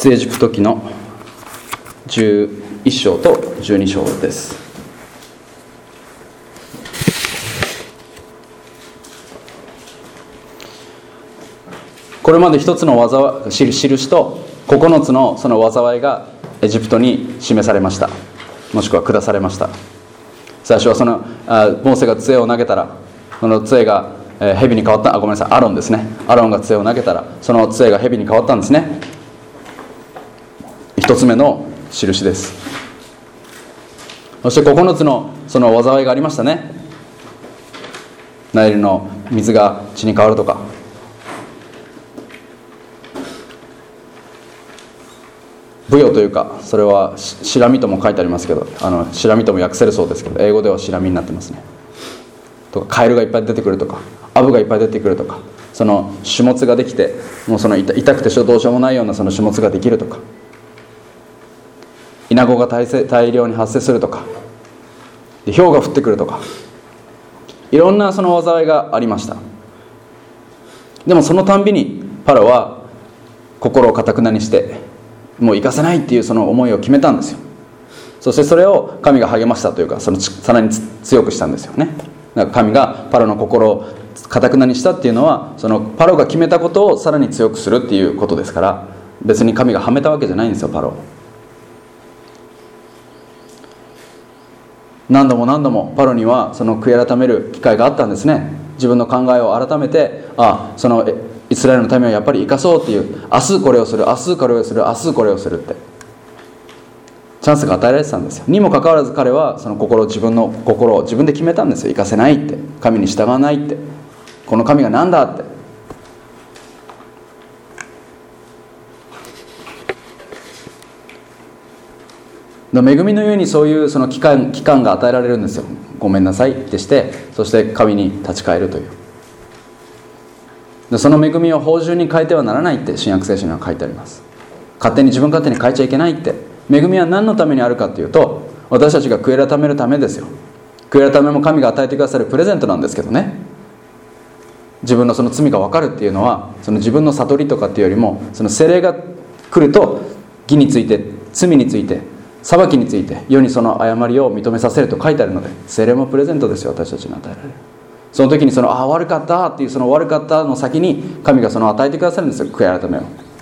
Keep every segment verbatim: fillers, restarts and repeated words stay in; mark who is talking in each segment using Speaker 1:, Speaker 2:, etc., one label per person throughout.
Speaker 1: 出エジプト記のじゅういっ章とじゅうに章です。これまで一つの災印とここのつのその災いがエジプトに示されました。もしくは下されました。最初はそのあモーセが杖を投げたら、その杖が蛇に変わった。あごめんなさいアロンですね。アロンが杖を投げたらその杖が蛇に変わったんですね。一つ目の印です。そしてここのつのその災いがありましたね。ナイルの水が血に変わるとか、ブヨというか、それはシラミとも書いてありますけど、あのシラミとも訳せるそうですけど、英語ではシラミになってますね。とかカエルがいっぱい出てくるとか、アブがいっぱい出てくるとか、その種物ができて、もうその痛くてどうしようもないようなその種物ができるとか、イナゴが 大, 大量に発生するとか、で雹が降ってくるとか、いろんなその災いがありました。でもそのたんびにパロは心をかたくなにしてもう行かせないっていうその思いを決めたんですよ。そしてそれを神が励ましたというか、そのさらに強くしたんですよね。だから神がパロの心をかたくなにしたっていうのは、そのパロが決めたことをさらに強くするっていうことですから、別に神がはめたわけじゃないんですよ。パロを何度も何度もパロにはその悔い改める機会があったんですね。自分の考えを改めて、あそのイスラエルの民をやっぱり生かそうっていう、明日これをする、明日これをする、明日これをするってチャンスが与えられてたんですよ。にもかかわらず彼はその心、自分の心を自分で決めたんですよ。生かせないって、神に従わないって、この神が何だって。恵みのゆえにそういうその期間、期間が与えられるんですよ。ごめんなさいってして、そして神に立ち返るという。でその恵みを芳醇に変えてはならないって新約聖書には書いてあります。勝手に自分勝手に変えちゃいけないって。恵みは何のためにあるかっていうと、私たちが悔い改めるためですよ。悔い改めも神が与えてくださるプレゼントなんですけどね。自分のその罪が分かるっていうのは、その自分の悟りとかっていうよりも、その聖霊が来ると義について、罪について、裁きについて世にその誤りを認めさせると書いてあるので、聖霊もプレゼントですよ。私たちに与えられる。その時にそのあ悪かったっていう、その悪かったの先に神がその与えてくださるんですよ。悔い改めを。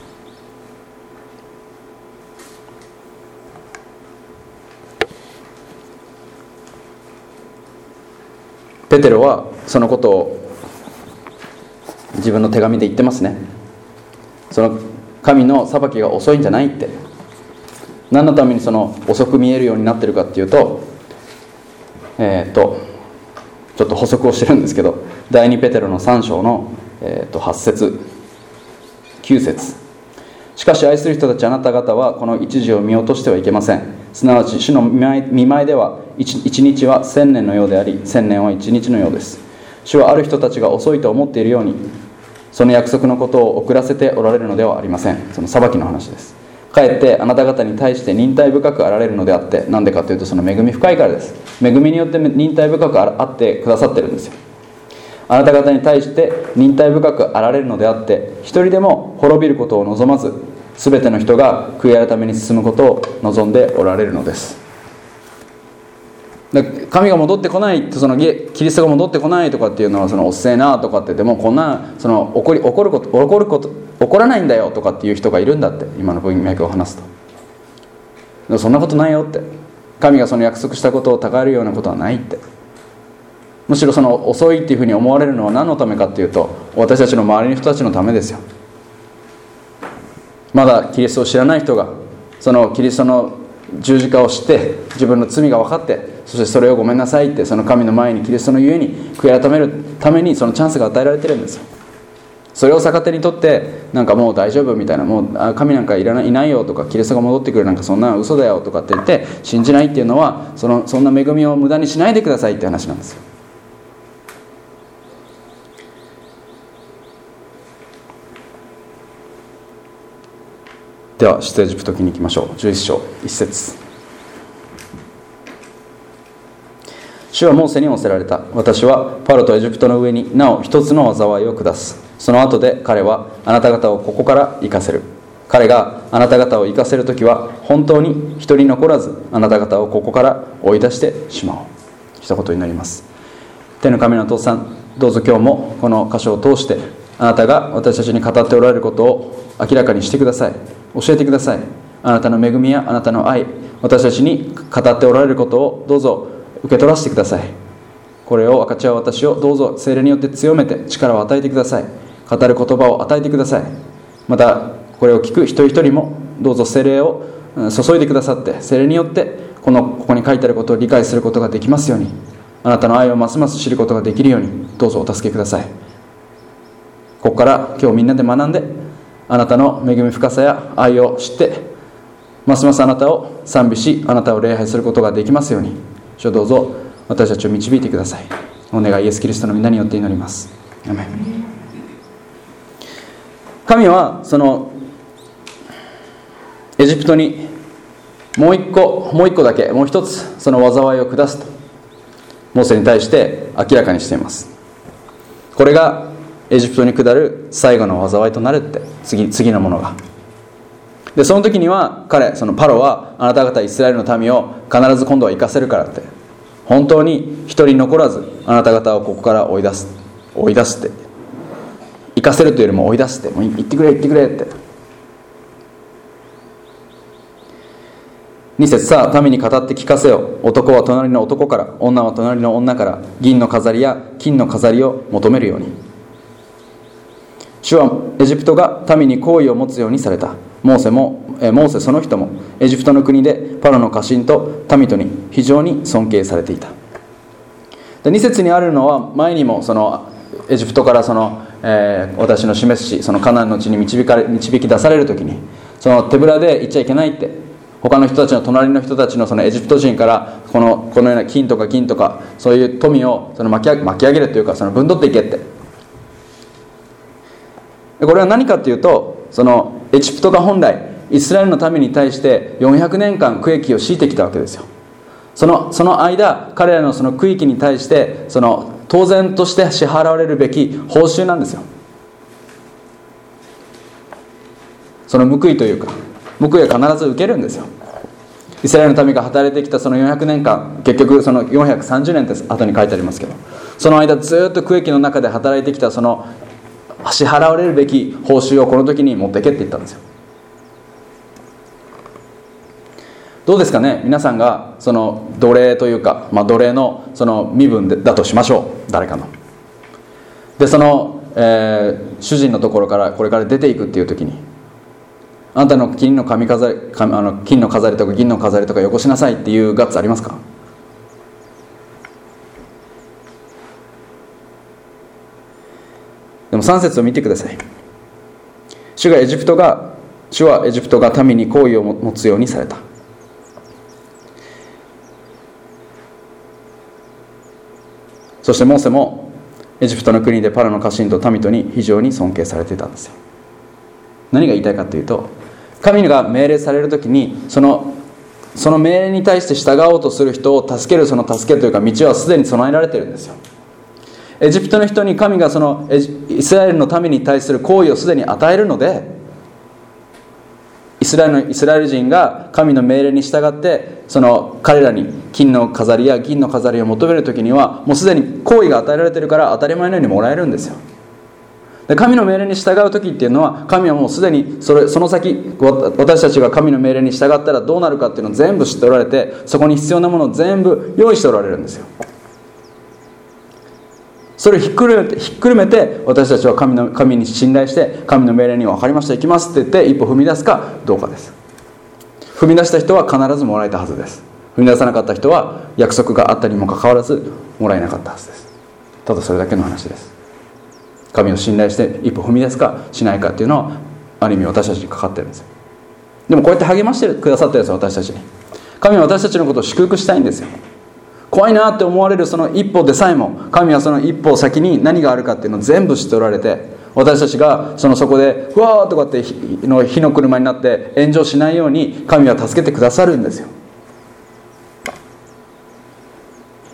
Speaker 1: ペテロはそのことを自分の手紙で言ってますね。その神の裁きが遅いんじゃないって。何のためにその遅く見えるようになってるかっていうと、えー、っとちょっと補足をしてるんですけど、第二ペテロのさん章の、えー、っとはち節きゅう節、しかし愛する人たちあなた方はこの一時を見落としてはいけません。すなわち主の見舞いでは一日は千年のようであり、千年は一日のようです。主はある人たちが遅いと思っているように、その約束のことを遅らせておられるのではありません。その裁きの話です。かえってあなた方に対して忍耐深くあられるのであって、なんでかというと、その恵み深いからです。恵みによって忍耐深くあってくださってるんですよ。あなた方に対して忍耐深くあられるのであって、一人でも滅びることを望まず、すべての人が悔い改めに進むことを望んでおられるのです。神が戻ってこないと、そのキリストが戻ってこないとかっていうのは、そのおっせえなとかって言っても、こんなその起こり起こること起こること起こらないんだよとかっていう人がいるんだって、今の文脈を話すと。そんなことないよって。神がその約束したことをたがえるようなことはないって。むしろその遅いっていうふうに思われるのは何のためかっていうと、私たちの周りの人たちのためですよ。まだキリストを知らない人がそのキリストの十字架を知って、自分の罪が分かって、そしてそれをごめんなさいって、その神の前にキリストのゆえに悔い改めるためにそのチャンスが与えられてるんですよ。それを逆手にとって、なんかもう大丈夫みたいな、もう神なんかいらない、いないよとか、キリストが戻ってくるなんかそんな嘘だよとかって言って信じないっていうのは、そのそんな恵みを無駄にしないでくださいって話なんですよ。では出エジプト記に行きましょう。じゅういっ章いち節、主はモーセに仰せられた。私はパロとエジプトの上になお一つの災いを下す。その後で彼はあなた方をここから行かせる。 彼があなた方を行かせるときは本当に一人残らずあなた方をここから追い出してしまおう。一言になります。天の神のお父さん、どうぞ今日もこの箇所を通してあなたが私たちに語っておられることを明らかにしてください。教えてください。あなたの恵みやあなたの愛、私たちに語っておられることをどうぞ受け取らせてください。これを分かち合う私をどうぞ聖霊によって強めて力を与えてください。語る言葉を与えてください。またこれを聞く一人一人もどうぞ聖霊を注いでくださって、聖霊によってこのここに書いてあることを理解することができますように、あなたの愛をますます知ることができるようにどうぞお助けください。ここから今日みんなで学んで、あなたの恵み深さや愛を知って、ますますあなたを賛美し、あなたを礼拝することができますように、主よどうぞ私たちを導いてください。お願いイエスキリストの皆によって祈ります。アメン。神はそのエジプトにもう一個もう一個だけもう一つその災いを下すとモーセに対して明らかにしています。これがエジプトに下る最後の災いとなるって、次次のものが。でその時には彼そのパロはあなた方イスラエルの民を必ず今度は行かせるからって、本当に一人残らずあなた方をここから追い出す追い出すって、行かせるというよりも追い出すって、もう行ってくれ行ってくれって。に節、さあ民に語って聞かせよ。男は隣の男から、女は隣の女から銀の飾りや金の飾りを求めるように。主はエジプトが民に好意を持つようにされた。モーセもえモーセその人もエジプトの国でパロの家臣と民とに非常に尊敬されていた。でに節にあるのは、前にもそのエジプトからその、えー、私の示すし、そのカナンの地に導かれ導き出されるときに、その手ぶらで行っちゃいけないって、他の人たちの隣の人たちのそのエジプト人からこのこのような金とか銀とかそういう富をその巻き上げ、巻き上げるというか、その分取っていけって。これは何かというと、そのエジプトが本来イスラエルの民に対してよんひゃくねんかん区域を敷いてきたわけですよ。そのその間、彼らのその区域に対してその当然として支払われるべき報酬なんですよ。その報いというか、報いは必ず受けるんですよ。イスラエルの民が働いてきたそのよんひゃくねんかん、結局そのよんひゃくさんじゅうねんって後に書いてありますけど、その間ずっと区域の中で働いてきたその支払われるべき報酬をこの時に持ってけって言ったんですよ。どうですかね、皆さんがその奴隷というか、まあ、奴隷のその身分でだとしましょう、誰かの。でその、えー、主人のところからこれから出ていくっていう時に、あなたの金の髪飾り、あの金の飾りとか銀の飾りとかよこしなさいっていうガッツありますか？でもさん節を見てください。主がエジプトが主はエジプトが民に好意を持つようにされた。そしてモーセもエジプトの国でパロの家臣と民とに非常に尊敬されていたんですよ。何が言いたいかというと、神が命令されるときにそのその命令に対して従おうとする人を助ける、その助けというか道はすでに備えられているんですよ。エジプトの人に神がそのイスラエルの民に対する行為をすでに与えるので、イスラエルのイスラエル人が神の命令に従ってその彼らに金の飾りや銀の飾りを求めるときにはもうすでに行為が与えられているから当たり前のようにもらえるんですよ。で神の命令に従うときっていうのは、神はもうすでにそれその先私たちが神の命令に従ったらどうなるかっていうのを全部知っておられて、そこに必要なものを全部用意しておられるんですよ。それをひっくるめて、ひっくるめて私たちは神の神に信頼して神の命令に分かりました行きますって言って一歩踏み出すかどうかです。踏み出した人は必ずもらえたはずです。踏み出さなかった人は約束があったにもかかわらずもらえなかったはずです。ただそれだけの話です。神を信頼して一歩踏み出すかしないかっていうのはある意味私たちにかかってるんですよ。でもこうやって励ましてくださってるんですよ、私たちに。神は私たちのことを祝福したいんですよ。怖いなって思われるその一歩でさえも、神はその一歩先に何があるかっていうのを全部知っておられて、私たちがそのそこでうわーとかって火の火の車になって炎上しないように神は助けてくださるんですよ。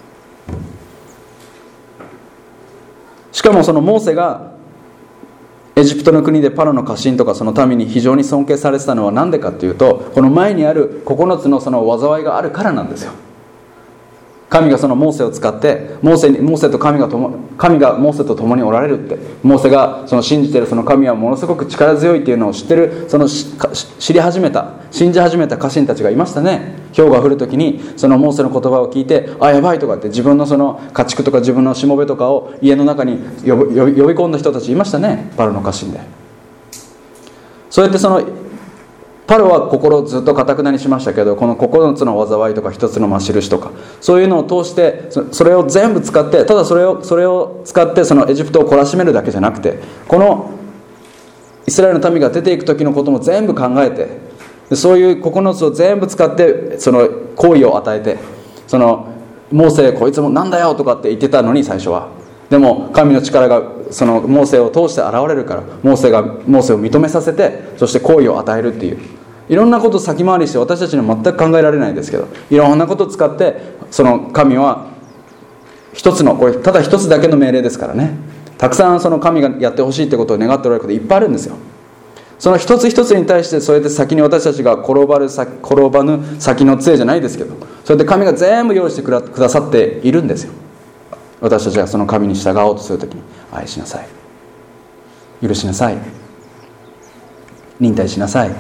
Speaker 1: しかもそのモーセがエジプトの国でパロの家臣とかその民に非常に尊敬されてたのは何でかっていうと、この前にあるここのつのその災いがあるからなんですよ。神がそのモーセを使ってモーセにモーセと神がとも神がモーセと共におられるって、モーセがその信じているその神はものすごく力強いっていうのを知ってる、そのし知り始めた信じ始めた家臣たちがいましたね。氷が降るときにそのモーセの言葉を聞いて、あやばいとかって自分のその家畜とか自分のしもべとかを家の中に呼び、呼び込んだ人たちいましたね、パロの家臣で。そうやってそのパロは心をずっと堅くなにしましたけど、このここのつの災いとか一つのま印とかそういうのを通してそれを全部使って、ただそれをそれを使ってそのエジプトを懲らしめるだけじゃなくて、このイスラエルの民が出ていく時のことも全部考えて、そういうここのつを全部使ってその好意を与えて、そのモーセこいつもなんだよとかって言ってたのに最初は、でも神の力がそのモーセを通して現れるから、モーセがモーセを認めさせて、そして好意を与えるっていう、いろんなことを先回りして私たちには全く考えられないですけど、いろんなことを使ってその神は一つの、これただ一つだけの命令ですからね、たくさんその神がやってほしいってことを願っておられることいっぱいあるんですよ。その一つ一つに対してそうやって先に私たちが転ばる転ばぬ先の杖じゃないですけど、そうやって神が全部用意してくださっているんですよ。私たちがその神に従おうとするときに、愛しなさい、許しなさい、忍耐しなさい、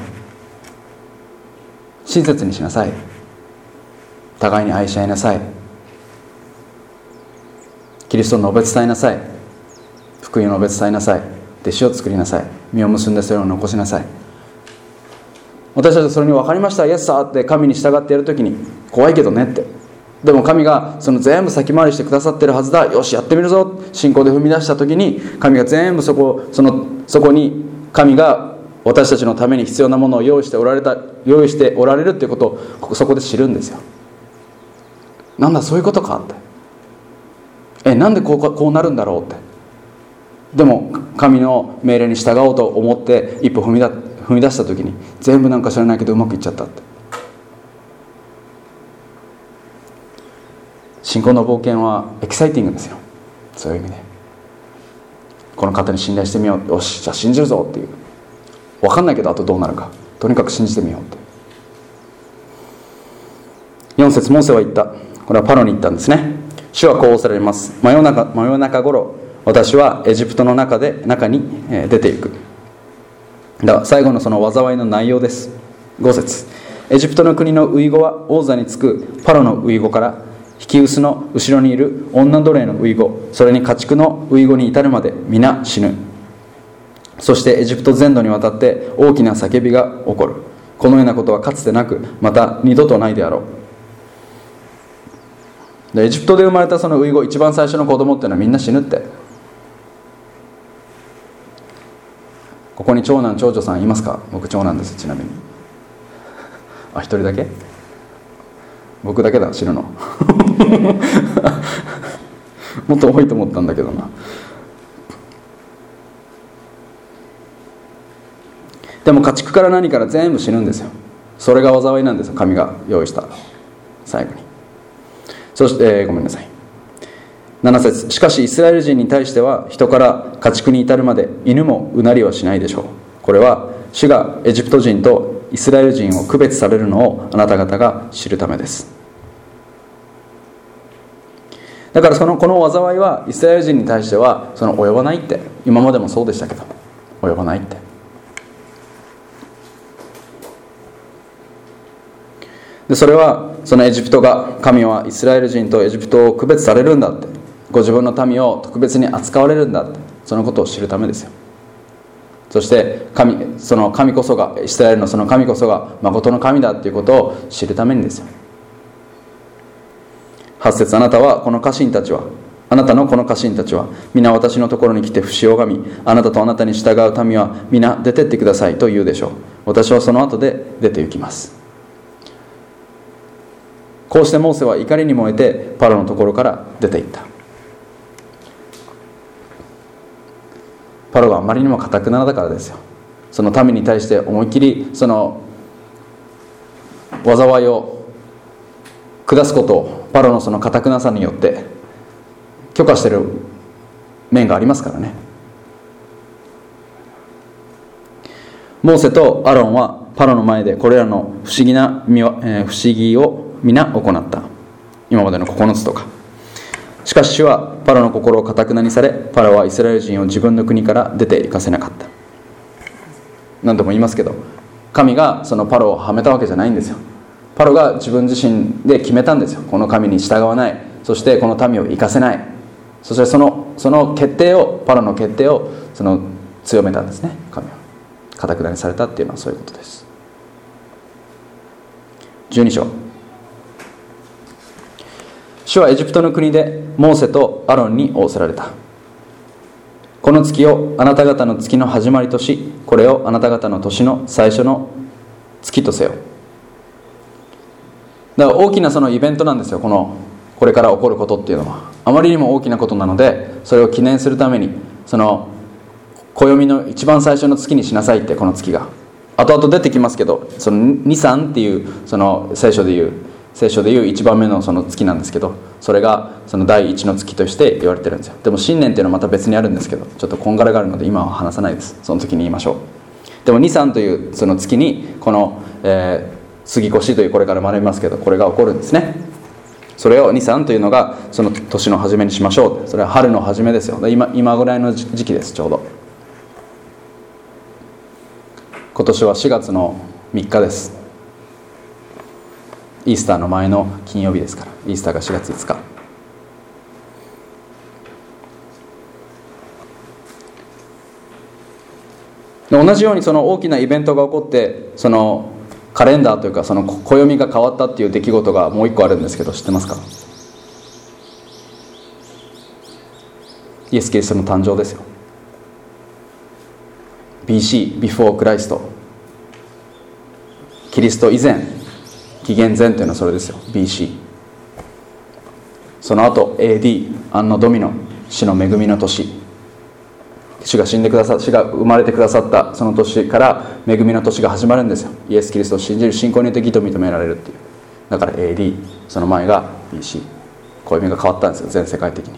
Speaker 1: 親切にしなさい、互いに愛し合いなさい、キリストの述べ伝えなさい、福音を述べ伝えなさい、弟子を作りなさい、実を結んでそれを残しなさい。私たちはそれに分かりました、イエスさって神に従ってやるときに、怖いけどねって、でも神がその全部先回りしてくださってるはずだ、よしやってみるぞ、信仰で踏み出したときに、神が全部そこそのそこに神が私たちのために必要なものを用意しておられた用意しておられるということをそこで知るんですよ。なんだそういうことかって、えなんでこうこうなるんだろうって。でも神の命令に従おうと思って一歩踏みだ踏み出した時に、全部なんか知らないけどうまくいっちゃったって。信仰の冒険はエキサイティングですよ。そういう意味でこの方に信頼してみよう、よしじゃあ信じるぞっていう、分かんないけどあとどうなるか、とにかく信じてみようって。よん節、モーセは言った。これはパロに言ったんですね。主はこうおっしゃられます。真夜中真夜中頃、私はエジプトの中で中に出ていく。だから最後のその災いの内容です。ご節、エジプトの国の遺語は王座につくパロの遺語から引き臼の後ろにいる女奴隷の遺語、それに家畜の遺語に至るまで皆死ぬ。そしてエジプト全土にわたって大きな叫びが起こる。このようなことはかつてなく、また二度とないであろう。でエジプトで生まれたその遺語、一番最初の子供っていうのはみんな死ぬって。ここに長男長女さんいますか？僕長男です。ちなみにあ、一人だけ？僕だけだ、死ぬのもっと多いと思ったんだけどな。でも家畜から何から全部死ぬんですよ。それが災いなんですよ、神が用意した最後に。そして、えー、ごめんなさい、なな節、しかしイスラエル人に対しては人から家畜に至るまで犬もうなりはしないでしょう。これは主がエジプト人とイスラエル人を区別されるのをあなた方が知るためです。だからそのこの災いはイスラエル人に対してはその及ばないって、今までもそうでしたけど及ばないって。でそれはそのエジプトが、神はイスラエル人とエジプトを区別されるんだって、ご自分の民を特別に扱われるんだって、そのことを知るためですよ。そして神、その神こそが、イスラエルのその神こそが誠の神だっていうことを知るためにですよ。はち節、あなたはこの家臣たちはあなたのこの家臣たちは皆私のところに来て節を拝み、あなたとあなたに従う民は皆出てってくださいと言うでしょう。私はその後で出て行きます。こうしてモーセは怒りに燃えてパロのところから出て行った。パロがあまりにも堅くなだからですよ。その民に対して思いっきりその災いを下すことをパロのその堅くなさによって許可している面がありますからね。 モーセとアロンはパロの前でこれらの不思議な、えー、不思議を皆行った。今までのここのつとか。しかし主はパロの心を堅くなにされ、パロはイスラエル人を自分の国から出て行かせなかった。何度も言いますけど、神がそのパロをはめたわけじゃないんですよ。パロが自分自身で決めたんですよ。この神に従わない、そしてこの民を行かせない、そしてそのその決定を、パロの決定をその強めたんですね。神は堅くなにされたっていうのはそういうことです。じゅうに章。主はエジプトの国でモーセとアロンに仰せられた。この月をあなた方の月の始まりとし、これをあなた方の年の最初の月とせよ。だから大きなそのイベントなんですよ。このこれから起こることっていうのはあまりにも大きなことなので、それを記念するためにその暦の一番最初の月にしなさいって。この月が後々出てきますけど、そのニサンっていうその聖書でいう聖書でいう一番目のその月なんですけど、それがその第一の月として言われてるんですよ。でも新年っていうのはまた別にあるんですけど、ちょっとこんがらがあるので今は話さないです。その時に言いましょう。でもニサンというその月にこの、えー、杉越というこれから学びますけど、これが起こるんですね。それをニサンというのがその年の初めにしましょう。それは春の初めですよ。今今ぐらいの時期です。ちょうど今年はしがつのみっかです。イースターの前の金曜日ですから。イースターがしがついつか。同じようにその大きなイベントが起こって、そのカレンダーというかその暦が変わったっていう出来事がもう一個あるんですけど、知ってますか？イエス・キリストの誕生ですよ。 ビーシー Before Christ、 キリスト以前、紀元前というのはそれですよ。 ビーシー。 その後 エーディー、 アンノドミノ、主の恵みの年、主が死んでくださっ主が生まれてくださったその年から恵みの年が始まるんですよ。イエス・キリストを信じる信仰によって義と認められるっていう。だから エーディー、 その前が ビーシー。 暦が変わったんですよ、全世界的に。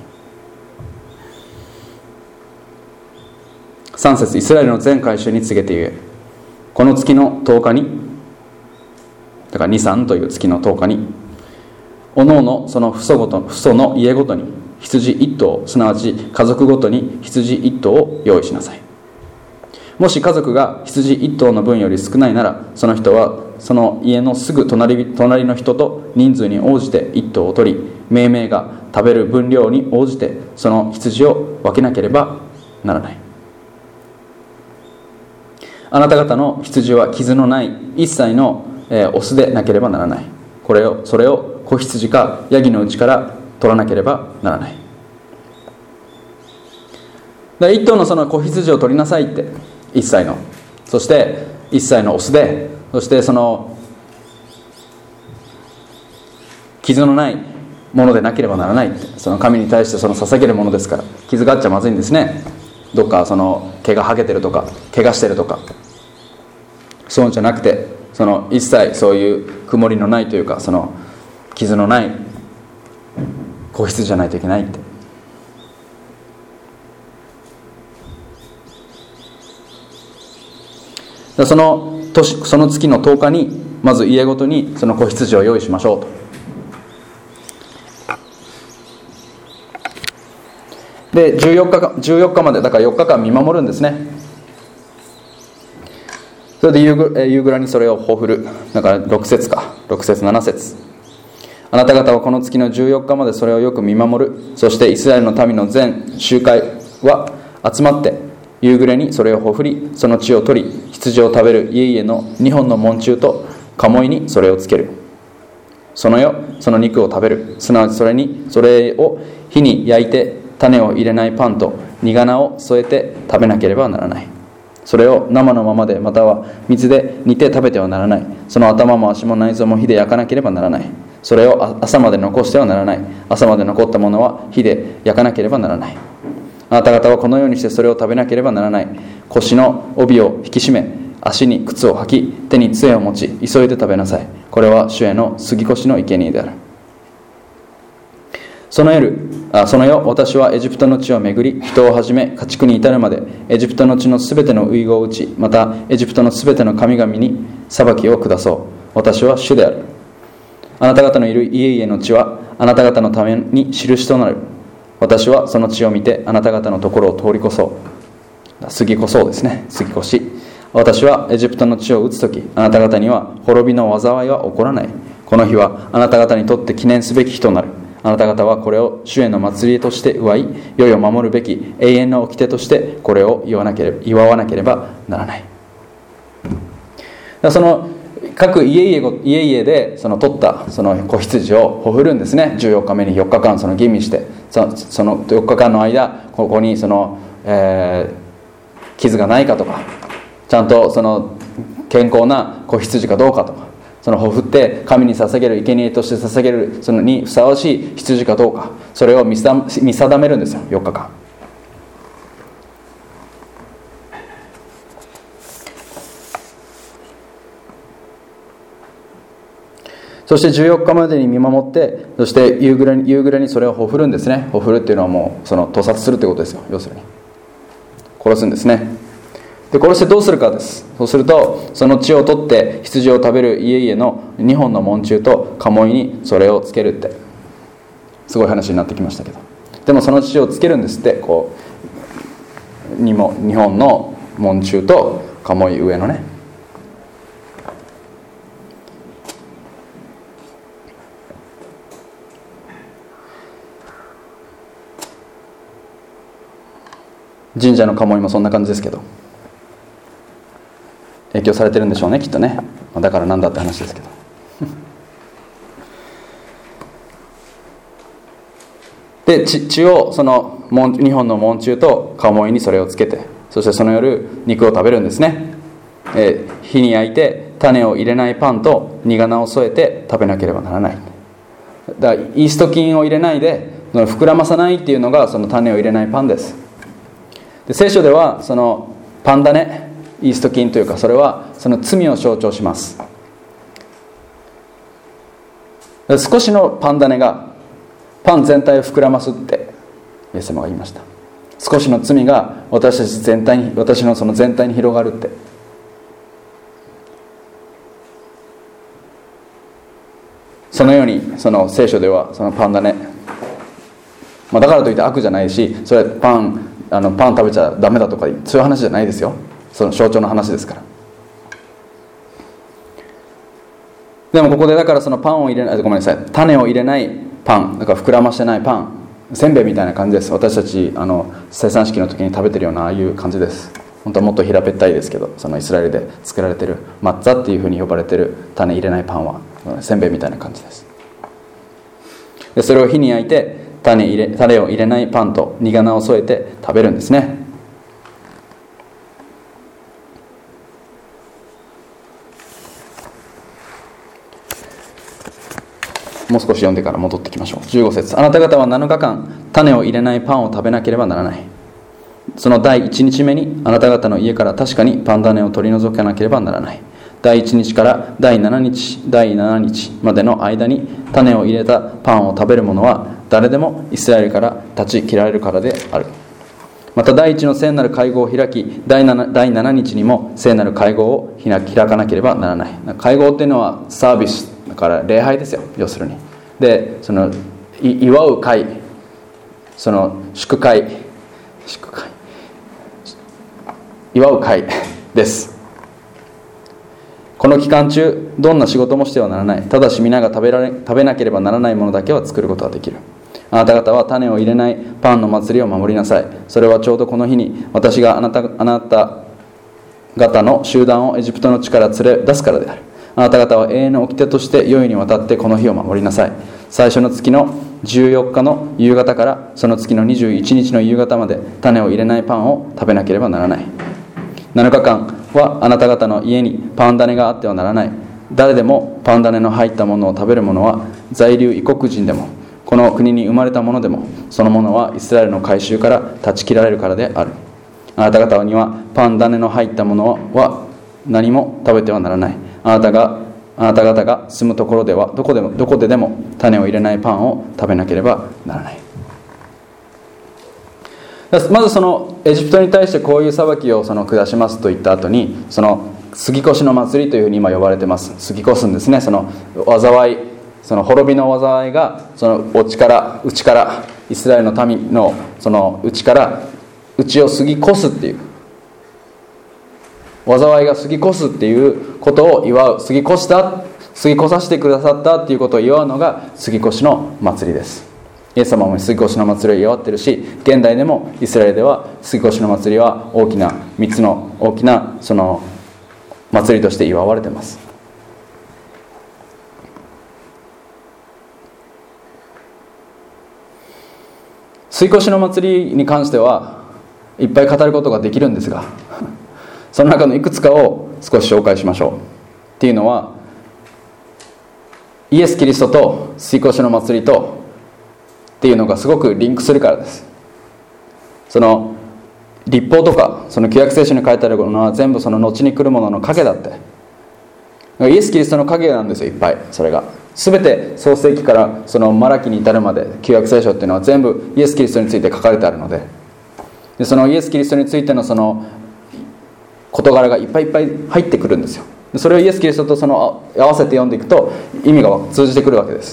Speaker 1: さん節、イスラエルの全会衆に告げて言え、この月のとおかに、だからニサンという月のとおかに、おのおのその父祖ごと、父祖の家ごとに羊一頭、すなわち家族ごとに羊一頭を用意しなさい。もし家族が羊一頭の分より少ないなら、その人はその家のすぐ 隣, 隣の人と人数に応じて一頭を取り、命名が食べる分量に応じてその羊を分けなければならない。あなた方の羊は傷のない一切の、えー、オスでなければならない。これをそれを子羊かヤギのうちから取らなければならない。だ一頭のその子羊を取りなさいって、一歳の、そして一歳のオスで、そしてその傷のないものでなければならないって。その神に対してその捧げるものですから、傷があっちゃまずいんですね。どっかその毛が剥げてるとか怪我してるとか、そうじゃなくて、その一切そういう曇りのないというか、その傷のない子羊じゃないといけないって。その年、その月のとおかにまず家ごとにその子羊を用意しましょうと。でじゅうよっかかじゅうよっかまで、だからよっかかん見守るんですね。それで夕ぐ夕暮らにそれをほふる。だからろく節か、ろく節なな節、あなた方はこの月のじゅうよっかまでそれをよく見守る。そしてイスラエルの民の全集会は集まって夕暮れにそれをほふり、その血を取り、羊を食べる家々のにほんの門柱と鴨居にそれをつける。その夜その肉を食べる。すなわちそれにそれを火に焼いて種を入れないパンと煮仮名を添えて食べなければならない。それを生のままで、または水で煮て食べてはならない。その頭も足も内臓も火で焼かなければならない。それを朝まで残してはならない。朝まで残ったものは火で焼かなければならない。あなた方はこのようにしてそれを食べなければならない。腰の帯を引き締め、足に靴を履き、手に杖を持ち、急いで食べなさい。これは主への杉越の生贄である。 その夜あその夜私はエジプトの地を巡り、人をはじめ家畜に至るまでエジプトの地のすべての遺言を打ち、またエジプトのすべての神々に裁きを下そう。私は主である。あなた方のいる家々の地はあなた方のために印となる。私はその地を見てあなた方のところを通り越そう。過ぎ越そうですね。過ぎ越し、私はエジプトの地を打つとき、あなた方には滅びの災いは起こらない。この日はあなた方にとって記念すべき日となる。あなた方はこれを主への祭りとして祝い、世々守るべき永遠の掟としてこれを言わなければ祝わなければならない。その各家々家々でその取ったその子羊をほふるんですね。じゅうよっかめによっかかんその吟味して、そそのよっかかんの間、ここにその、えー、傷がないかとか、ちゃんとその健康な子羊かどうかとか、そのほふって神に捧げる生贄として捧げるそのにふさわしい羊かどうか、それを見定めるんですよ。よっかかん。そしてじゅうよっかまでに見守って、そして夕暮れに、夕暮れにそれをほふるんですね。ほふるっていうのはもうその屠殺するってことですよ。要するに殺すんですね。で殺してどうするかです。そうすると、その血を取って羊を食べる家々のにほんの門柱と鴨居にそれをつけるって、すごい話になってきましたけど、でもその血をつけるんですって。こうにもにほんの門柱と鴨居上のね。神社の鴨居もそんな感じですけど、影響されてるんでしょうね、きっとね。だからなんだって話ですけどで 血, 血をそのにほんの門柱と鴨居にそれをつけて、そしてその夜肉を食べるんですね。えー、火に焼いて種を入れないパンと煮花を添えて食べなければならない。だからイースト菌を入れないで膨らまさないっていうのがその種を入れないパンです。で聖書ではそのパン種、イースト菌というか、それはその罪を象徴します。少しのパン種がパン全体を膨らますってイエス様が言いました。少しの罪が私たち全体に、私のその全体に広がるって。そのようにその聖書ではそのパン種、まあ、だからといって悪じゃないし、それパンあのパン食べちゃダメだとかそういう話じゃないですよ。その象徴の話ですから。でもここでだからそのパンを入れない、ごめんなさい、種を入れないパン、だから膨らましてないパン、せんべいみたいな感じです。私たちあの生産式の時に食べてるようなああいう感じです。本当はもっと平べったいですけど、そのイスラエルで作られてるマッツァっていうふうに呼ばれてる種入れないパンはせんべいみたいな感じです。でそれを火に焼いて種入れ種を入れないパンと煮花を添えて食べるんですね。もう少し読んでから戻ってきましょう。じゅうご節、あなた方はなのかかん種を入れないパンを食べなければならない。その第一日目にあなた方の家から確かにパン種を取り除かなければならない。第一日から第七日第七日までの間に種を入れたパンを食べる者は誰でもイスラエルから立ち切られるからである。また第一の聖なる会合を開き、第 7, 第七日にも聖なる会合を開かなければならない。会合っていうのはサービスだから礼拝ですよ、要するに。でその祝う会、その祝会祝会祝う会です。この期間中どんな仕事もしてはならない。ただし皆が食べられ食べなければならないものだけは作ることができる。あなた方は種を入れないパンの祭りを守りなさい。それはちょうどこの日に私があなたあなた方の集団をエジプトの地から連れ出すからである。あなた方は永遠の掟として世々にわたってこの日を守りなさい。最初の月のじゅうよっかの夕方からその月のにじゅういちにちの夕方まで種を入れないパンを食べなければならない。なのかかんはあなた方の家にパン種があってはならない。誰でもパン種の入ったものを食べる者は在留異国人でもこの国に生まれた者でもその者はイスラエルの改宗から断ち切られるからである。あなた方にはパン種の入ったものは何も食べてはならない。あなたがあなた方が住むところではどこでもどこででも種を入れないパンを食べなければならない。まずそのエジプトに対してこういう裁きをその下しますと言った後に、その杉越の祭りというふうに今呼ばれてます。杉越すんですね。その災い、その滅びの災いがその内から内からイスラエルの民のその内から内を過ぎ越すっていう、災いが過ぎ越すっていうことを祝う、過ぎ越した過ぎ越させてくださったっていうことを祝うのが杉越の祭りです。イエス様も杉越の祭りを祝ってるし、現代でもイスラエルでは杉越の祭りは大きなみっつの大きなその祭りとして祝われています。杉越の祭りに関してはいっぱい語ることができるんですが、その中のいくつかを少し紹介しましょう。っていうのは、イエス・キリストと杉越の祭りとっていうのがすごくリンクするからです。その律法とかその旧約聖書に書いてあるものは全部その後に来るものの影だって。イエス・キリストの影なんですよ、いっぱい。それが全て創世記からそのマラキに至るまで旧約聖書っていうのは全部イエス・キリストについて書かれてあるので、でそのイエス・キリストについてのその事柄がいっぱいいっぱい入ってくるんですよ。でそれをイエス・キリストとその合わせて読んでいくと意味が通じてくるわけです。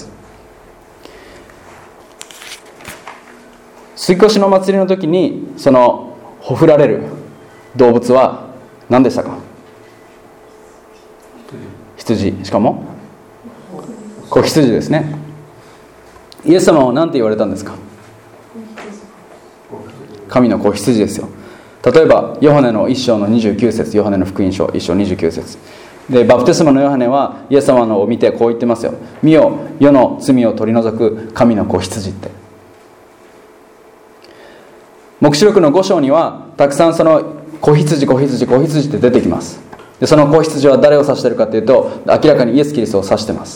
Speaker 1: 杉越の祭りの時にそのほふられる動物は何でしたか？羊。しかも子羊ですね。イエス様は何て言われたんですか？神の子羊ですよ。例えばヨハネの一章のにじゅうきゅう節、ヨハネの福音書一章にじゅうきゅう節で、バプテスマのヨハネはイエス様のを見てこう言ってますよ。見よ、世の罪を取り除く神の子羊って。黙示録のご章にはたくさんその子羊子羊子羊って出てきます。でその子羊は誰を指しているかというと、明らかにイエス・キリストを指しています。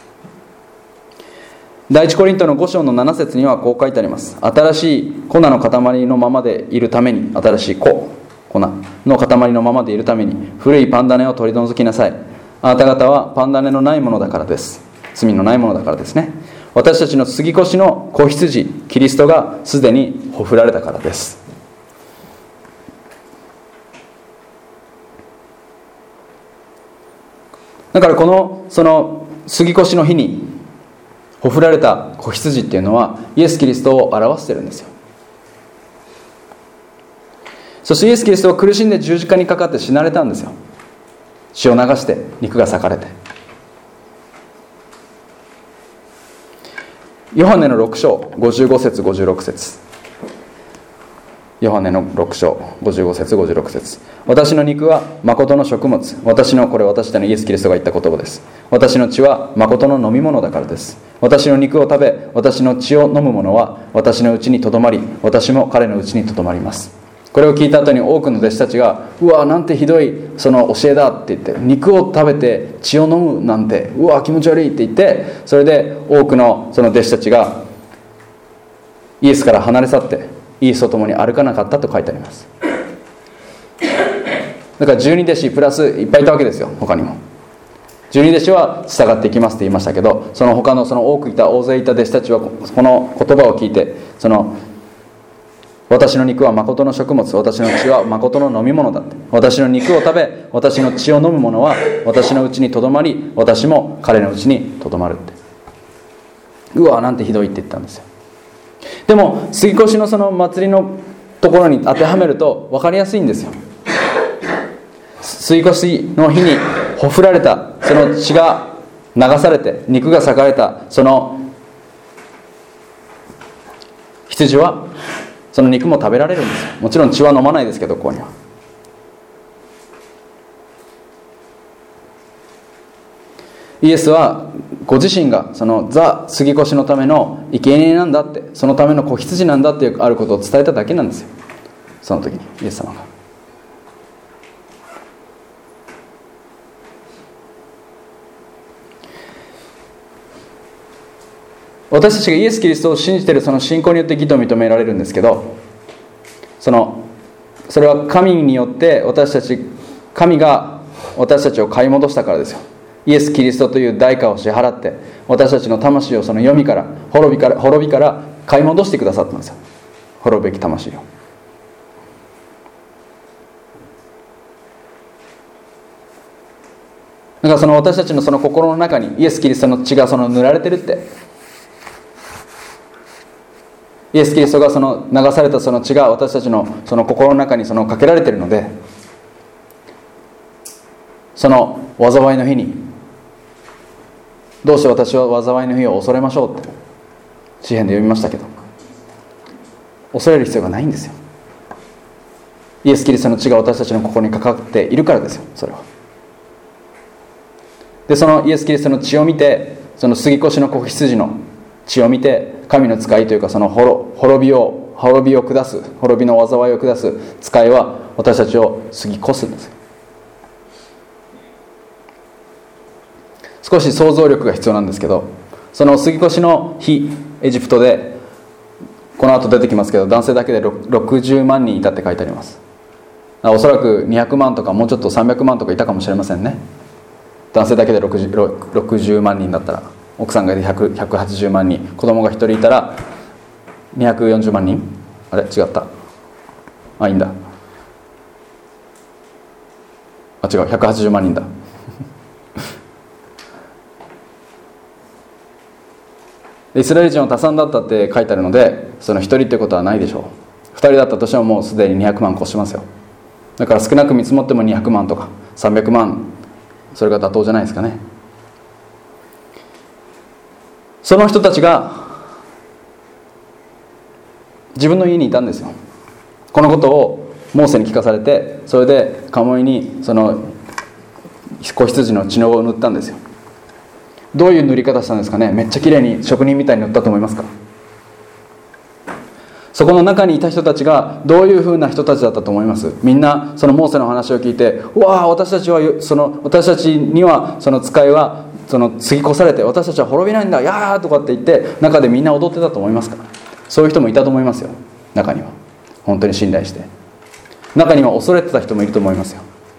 Speaker 1: 第一コリントのご章のなな節にはこう書いてあります。新しい粉の塊のままでいるために、新しい粉粉の塊のままでいるために古いパン種を取り除きなさい。あなた方はパン種のないものだからです。罪のないものだからですね。私たちの杉越の子羊キリストがすでにほふられたからです。だからこのその杉越の日にほふられた子羊っていうのはイエス・キリストを表してるんですよ。そしてイエス・キリストは苦しんで十字架にかかって死なれたんですよ。血を流して肉が裂かれて。ヨハネのろく章ごじゅうご節ごじゅうろく節、ヨハネのろく章ごじゅうご節ごじゅうろく節、私の肉は誠の食物、私の、これ私たちのイエス・キリストが言った言葉です。私の血は誠の飲み物だからです。私の肉を食べ私の血を飲む者は私のうちにとどまり、私も彼のうちにとどまります。これを聞いた後に多くの弟子たちが、うわなんてひどいその教えだって言って、肉を食べて血を飲むなんてうわ気持ち悪いって言って、それで多くのその弟子たちがイエスから離れ去ってイエスと共に歩かなかったと書いてあります。だから十二弟子プラスいっぱいいたわけですよ。他にも十二弟子は従っていきますって言いましたけど、その他のその多くいた大勢いた弟子たちはこの言葉を聞いて、その私の肉は誠の食物、私の血は誠の飲み物だって、私の肉を食べ私の血を飲む者は私のうちにとどまり、私も彼のうちにとどまるって。うわなんてひどいって言ったんですよ。でも杉越のその祭りのところに当てはめると分かりやすいんですよ。杉越の日にほふられたその血が流されて肉が裂かれたその羊はその肉も食べられるんですよ。もちろん血は飲まないですけど、ここにはイエスはご自身がそのザ・杉越のための生贄なんだって、そのための子羊なんだっていうあることを伝えただけなんですよ。その時にイエス様が私たちがイエス・キリストを信じているその信仰によって義と認められるんですけど、そのそれは神によって私たち神が私たちを買い戻したからですよ。 イエス・キリストという代価を支払って、私たちの魂をその読みから滅びから滅びから買い戻してくださったんですよ。滅ぶべき魂を。だからその私たちのその心の中にイエス・キリストの血がその塗られてるって、イエス・キリストがその流されたその血が私たちのその心の中にそのかけられているので、その災いの日に、どうして私は災いの日を恐れましょうって詩篇で読みましたけど、恐れる必要がないんですよ。イエス・キリストの血が私たちの心にかかっているからですよ。それはで、そのイエス・キリストの血を見て、その杉越の子羊の血を見て、神の使いというか、その滅びを滅びを下す、滅びの災いを下す使いは私たちを杉越すんですよ。少し想像力が必要なんですけど、その杉越の日、エジプトでこの後出てきますけど、男性だけでろくじゅうまんにんいたって書いてあります。おそらくにひゃくまんとかもうちょっとさんびゃくまんとかいたかもしれませんね。男性だけでろくじゅうまんにんだったら、奥さんがひゃく、ひゃくはちじゅうまんにん、子供がひとりいたらにひゃくよんじゅうまんにん、あれ違った、あ、いいんだ、あ、違う、ひゃくはちじゅうまんにんだイスラエル人は多産だったって書いてあるので、そのひとりってことはないでしょう。ふたりだったとしてももうすでににひゃくまん越しますよ。だから少なく見積もってもにひゃくまんとかさんびゃくまん、それが妥当じゃないですかね。その人たちが自分の家にいたんですよ。このことをモーセに聞かされて、それで鴨居にその子羊の血を塗ったんですよ。どういう塗り方したんですかね。めっちゃ綺麗に職人みたいに塗ったと思いますか。そこの中にいた人たちがどういうふうな人たちだったと思います。みんなそのモーセの話を聞いて、うわあ、私たちはその私たちにはその使いはその継ぎ越されて、私たちは滅びないんだ、やーとかって言って中でみんな踊ってたと思いますか。そういう人もいたと思いますよ。中には本当に信頼して、中には恐れてた人もいると思いますよ。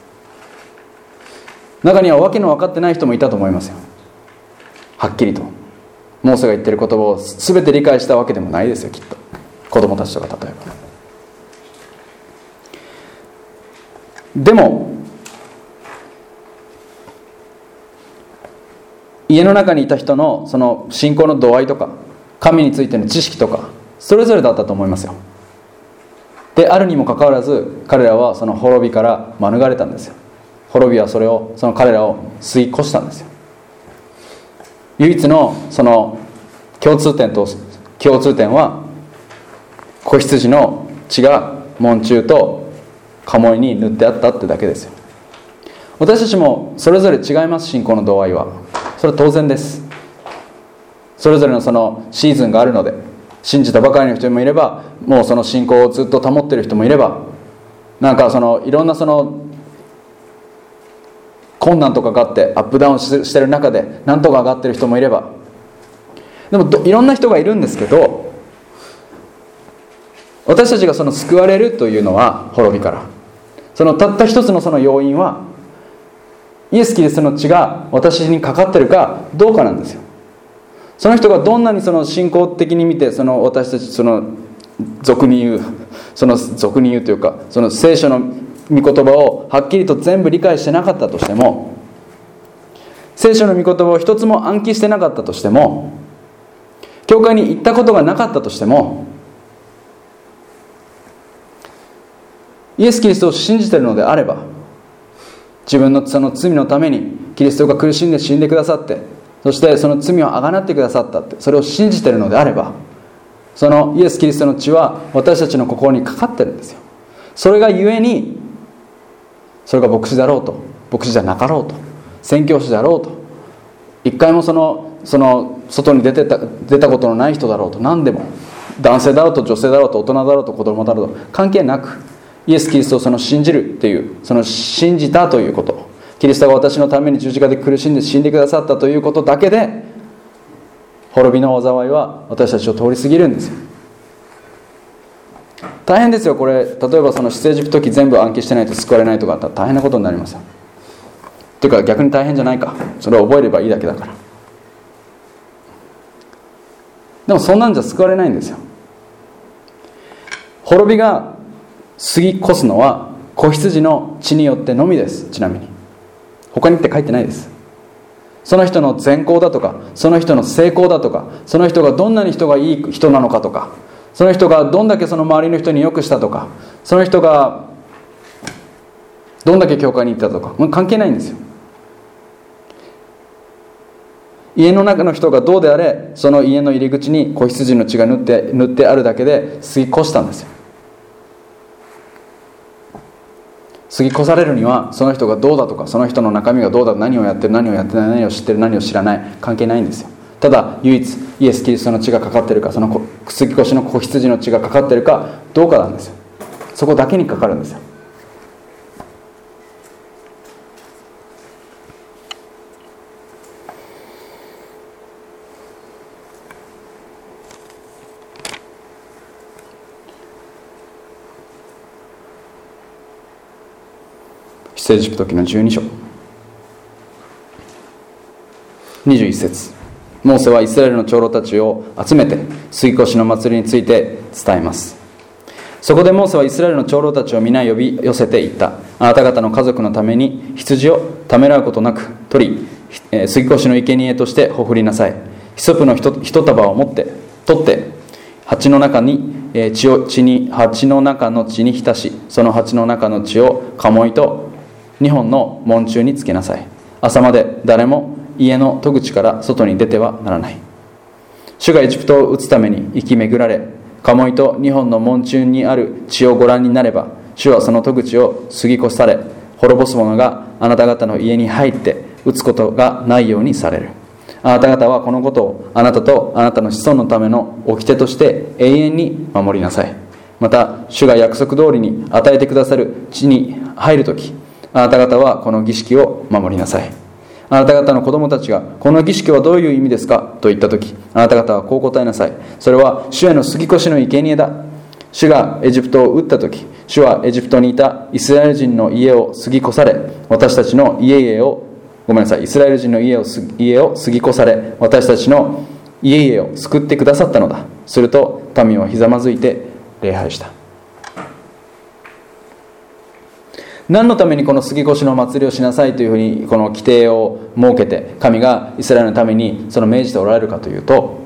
Speaker 1: 中には訳の分かってない人もいたと思いますよ。はっきりとモーセが言ってる言葉を全て理解したわけでもないですよ、きっと。子供たちとか例えば。でも家の中にいた人のその信仰の度合いとか神についての知識とかそれぞれだったと思いますよ。であるにもかかわらず、彼らはその滅びから免れたんですよ。滅びはそれをその彼らを吸い越したんですよ。唯一のその共通点と共通点は、子羊の血が門柱と鴨居に塗ってあったってだけですよ。私たちもそれぞれ違います。信仰の度合いはそれは当然です。それぞれのそのシーズンがあるので、信じたばかりの人もいれば、もうその信仰をずっと保っている人もいれば、なんかそのいろんなその困難とかがあってアップダウンしてる中でなんとか上がってる人もいれば、でもいろんな人がいるんですけど、私たちがその救われるというのは滅びから、そのたった一つのその要因はイエス・キリストの血が私にかかってるかどうかなんですよ。その人がどんなにその信仰的に見て、その私たちその俗に言うその俗に言うというか、その聖書の御言葉をはっきりと全部理解してなかったとしても、聖書の御言葉を一つも暗記してなかったとしても、教会に行ったことがなかったとしても、イエス・キリストを信じているのであれば、自分のその罪のためにキリストが苦しんで死んでくださって、そしてその罪をあがなってくださったって、それを信じているのであれば、そのイエス・キリストの血は私たちの心にかかってるんですよ。それがゆえに、それが牧師だろうと牧師じゃなかろうと宣教師だろうと、一回もそのその外に出てた出たことのない人だろうと、何でも男性だろうと女性だろうと大人だろうと子供だろうと関係なく、イエス・キリストをその信じるっていう、その信じたということ、キリストが私のために十字架で苦しんで死んでくださったということだけで、滅びの災いは私たちを通り過ぎるんですよ。大変ですよこれ。例えばその出エジプト記全部暗記してないと救われないとかあったら大変なことになりますよ。 というか逆に大変じゃないか、それを覚えればいいだけだから。でもそんなんじゃ救われないんですよ。滅びが過ぎ越すのは子羊の血によってのみです。ちなみに他にって書いてないです。その人の善行だとか、その人の成功だとか、その人がどんなに人がいい人なのかとか、その人がどんだけその周りの人に良くしたとか、その人がどんだけ教会に行ったとか、もう関係ないんですよ。家の中の人がどうであれ、その家の入り口に子羊の血が塗って塗ってあるだけで過ぎ越したんですよ。過ぎ越されるにはその人がどうだとか、その人の中身がどうだ、何をやってる何をやってない、何を知ってる何を知らない、関係ないんですよ。ただ唯一イエス・キリストの血がかかってるか、その過ぎ越しの子羊の血がかかってるかどうかなんですよ。そこだけにかかるんですよ。出エジプト記のじゅうに章にじゅういち節、モーセはイスラエルの長老たちを集めて過ぎ越しの祭りについて伝えます。そこでモーセはイスラエルの長老たちを皆呼び寄せていった。あなた方の家族のために羊をためらうことなく取り、過ぎ越しの生贄としてほふりなさい。ヒソプの一束を持って取って鉢の中に血を血に鉢の中の血に浸し、その鉢の中の血を鴨居とにほんの門柱につけなさい。朝まで誰も家の戸口から外に出てはならない。主がエジプトを打つために行き巡られ、鴨居とにほんの門柱にある血をご覧になれば、主はその戸口を過ぎ越され、滅ぼす者があなた方の家に入って打つことがないようにされる。あなた方はこのことをあなたとあなたの子孫のための掟として永遠に守りなさい。また主が約束通りに与えてくださる地に入るとき、あなた方はこの儀式を守りなさい。あなた方の子供たちがこの儀式はどういう意味ですかと言ったとき、あなた方はこう答えなさい。それは主への過ぎ越しの生贄だ。主がエジプトを撃ったとき、主はエジプトにいたイスラエル人の家を過ぎ越され、私たちの家々をごめんなさいイスラエル人の家を家を過ぎ越され、私たちの家々を救ってくださったのだ。すると民はひざまずいて礼拝した。何のためにこの過ぎ越しの祭りをしなさいというふうにこの規定を設けて神がイスラエルのためにその命じておられるかというと、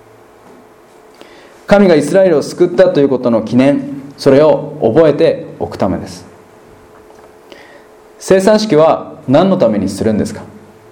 Speaker 1: 神がイスラエルを救ったということの記念、それを覚えておくためです。聖餐式は何のためにするんですか？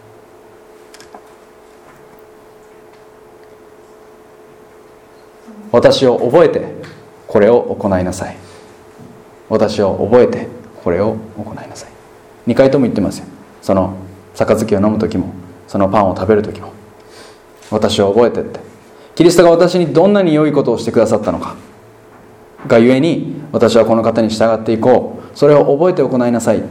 Speaker 1: 私を覚えてこれを行いなさい。私を覚えてこれを行いなさい。にかいとも言ってますよ。その杯を飲む時も、そのパンを食べる時も、私を覚えてって。キリストが私にどんなに良いことをしてくださったのかがゆえに、私はこの方に従っていこう、それを覚えて行いなさいって。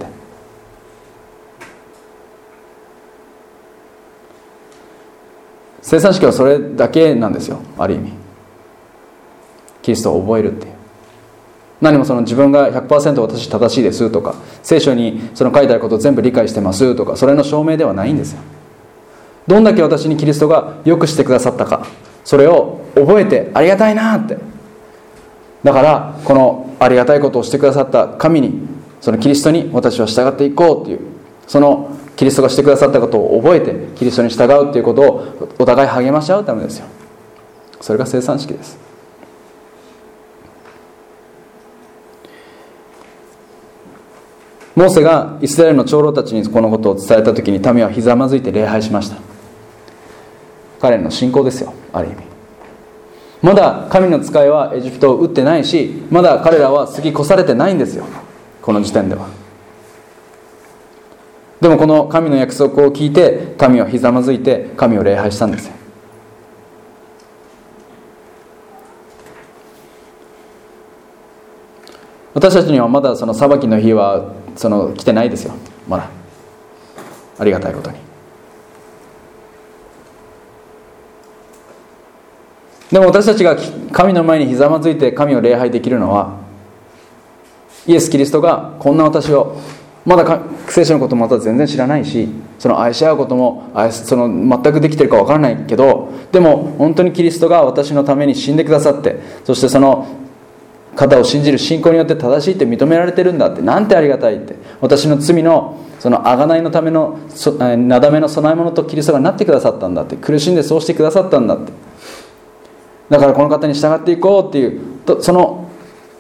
Speaker 1: 聖餐式はそれだけなんですよ。ある意味キリストを覚えるっていう。何もその自分が ひゃくパーセント 私正しいですとか、聖書にその書いてあることを全部理解してますとか、それの証明ではないんですよ。どんだけ私にキリストが良くしてくださったか、それを覚えてありがたいなって。だからこのありがたいことをしてくださった神に、そのキリストに私は従っていこうっていう、そのキリストがしてくださったことを覚えてキリストに従うっていうことをお互い励まし合うためですよ。それが聖餐式です。モーセがイスラエルの長老たちにこのことを伝えたときに、民はひざまずいて礼拝しました。彼の信仰ですよ、ある意味。まだ神の使いはエジプトを撃ってないし、まだ彼らは過ぎ越されてないんですよ、この時点では。でもこの神の約束を聞いて、民はひざまずいて神を礼拝したんですよ。私たちにはまだその裁きの日はその来てないですよ、まだ。ありがたいことに。でも私たちが神の前にひざまずいて神を礼拝できるのは、イエス・キリストがこんな私をまだ聖書のこともまた全然知らないし、その愛し合うことも愛その全くできてるか分からないけど、でも本当にキリストが私のために死んでくださって、そしてその方を信じる信仰によって正しいって認められてるんだって、なんてありがたいって、私の罪のその贖いのためのなだめの供え物とキリストがなってくださったんだって、苦しんでそうしてくださったんだって、だからこの方に従っていこうっていうと、その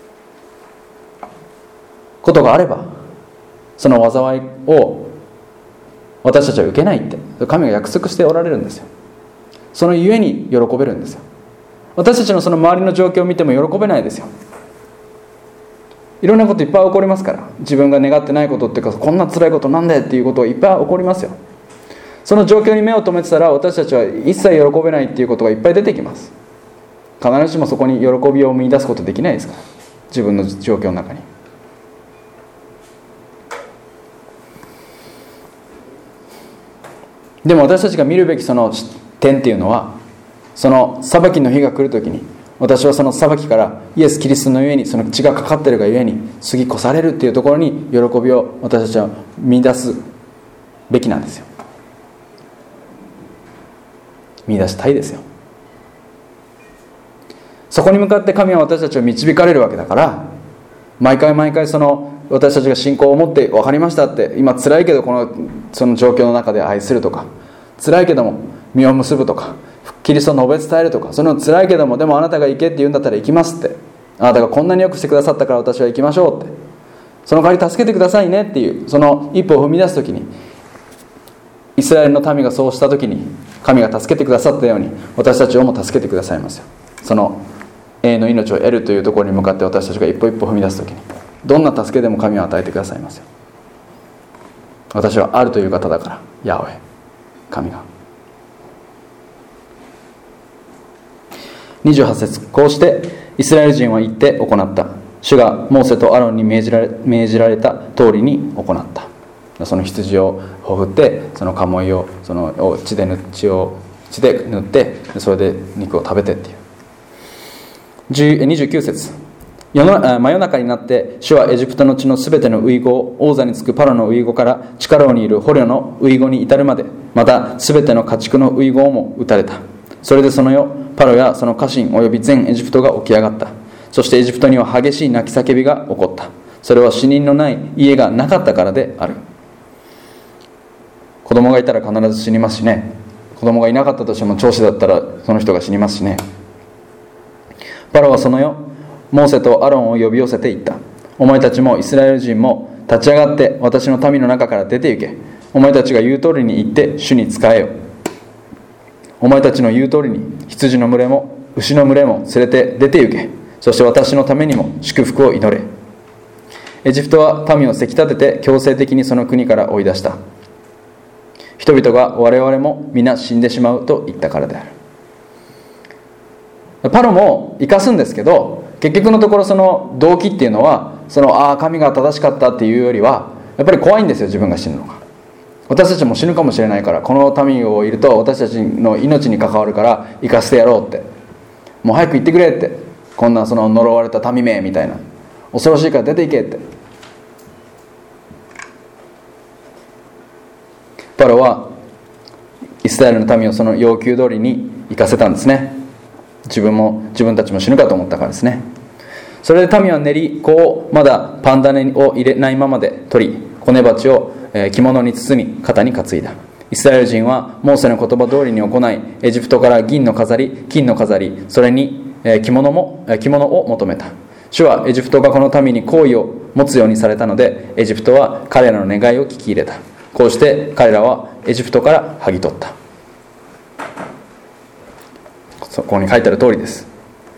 Speaker 1: ことがあれば、その災いを私たちは受けないって神が約束しておられるんですよ。そのゆえに喜べるんですよ。私たちのその周りの状況を見ても喜べないですよ。いろんなこといっぱい起こりますから、自分が願ってないことっていうか、こんな辛いことなんでっていうことがいっぱい起こりますよ。その状況に目を留めてたら、私たちは一切喜べないっていうことがいっぱい出てきます。必ずしもそこに喜びを見出すことできないですから、自分の状況の中に。でも私たちが見るべきその点っていうのは、その裁きの日が来るときに、私はその裁きからイエス・キリストのゆえに、その血がかかっているがゆえに過ぎ越されるっていうところに喜びを私たちは見出すべきなんですよ。見出したいですよ。そこに向かって神は私たちを導かれるわけだから、毎回毎回その私たちが信仰を持って分かりましたって、今辛いけどこのその状況の中で愛するとか、辛いけども実を結ぶとか、キリストを述べ伝えるとか、その辛いけどもでもあなたが行けって言うんだったら行きますって、あなたがこんなによくしてくださったから私は行きましょうって、その代わり助けてくださいねっていう、その一歩を踏み出すときに、イスラエルの民がそうしたときに神が助けてくださったように、私たちをも助けてくださいますよ。その永遠の命を得るというところに向かって私たちが一歩一歩踏み出すときに、どんな助けでも神は与えてくださいますよ。私はあるという方だから、ヤホエ神が。にじゅうはち節、こうしてイスラエル人は言って行った。主がモーセとアロンに命じられ、命じられた通りに行った。その羊をほふって、その鴨居をその血で塗血を血で塗って、それで肉を食べてっていう。にじゅうきゅう節、夜の真夜中になって主はエジプトの地のすべての遺語を王座につくパロの遺語から力にいる捕虜の遺語に至るまで、またすべての家畜の遺語も打たれた。それでその夜、パロやその家臣および全エジプトが起き上がった。そしてエジプトには激しい泣き叫びが起こった。それは死人のない家がなかったからである。子供がいたら必ず死にますしね。子供がいなかったとしても長子だったらその人が死にますしね。パロはその夜、モーセとアロンを呼び寄せていった。お前たちもイスラエル人も立ち上がって私の民の中から出て行け。お前たちが言う通りに行って主に仕えよ。お前たちの言う通りに羊の群れも牛の群れも連れて出て行け。そして私のためにも祝福を祈れ。エジプトは民をせき立てて強制的にその国から追い出した。人々が我々も皆死んでしまうと言ったからである。パロも生かすんですけど、結局のところその動機っていうのは、そのああ神が正しかったっていうよりは、やっぱり怖いんですよ、自分が死ぬのが。私たちも死ぬかもしれないから、この民をいると私たちの命に関わるから生かしてやろうって、もう早く行ってくれって、こんなその呪われた民名みたいな、恐ろしいから出て行けって。パロはイスラエルの民をその要求通りに行かせたんですね。自分も自分たちも死ぬかと思ったからですね。それで民は練り粉をまだパン種を入れないままで取り、こね鉢を着物に包み肩に担いだ。イスラエル人はモーセの言葉通りに行い、エジプトから銀の飾り、金の飾り、それに着物も着物を求めた。主はエジプトがこの民に好意を持つようにされたので、エジプトは彼らの願いを聞き入れた。こうして彼らはエジプトから剥ぎ取った。そこに書いてある通りです。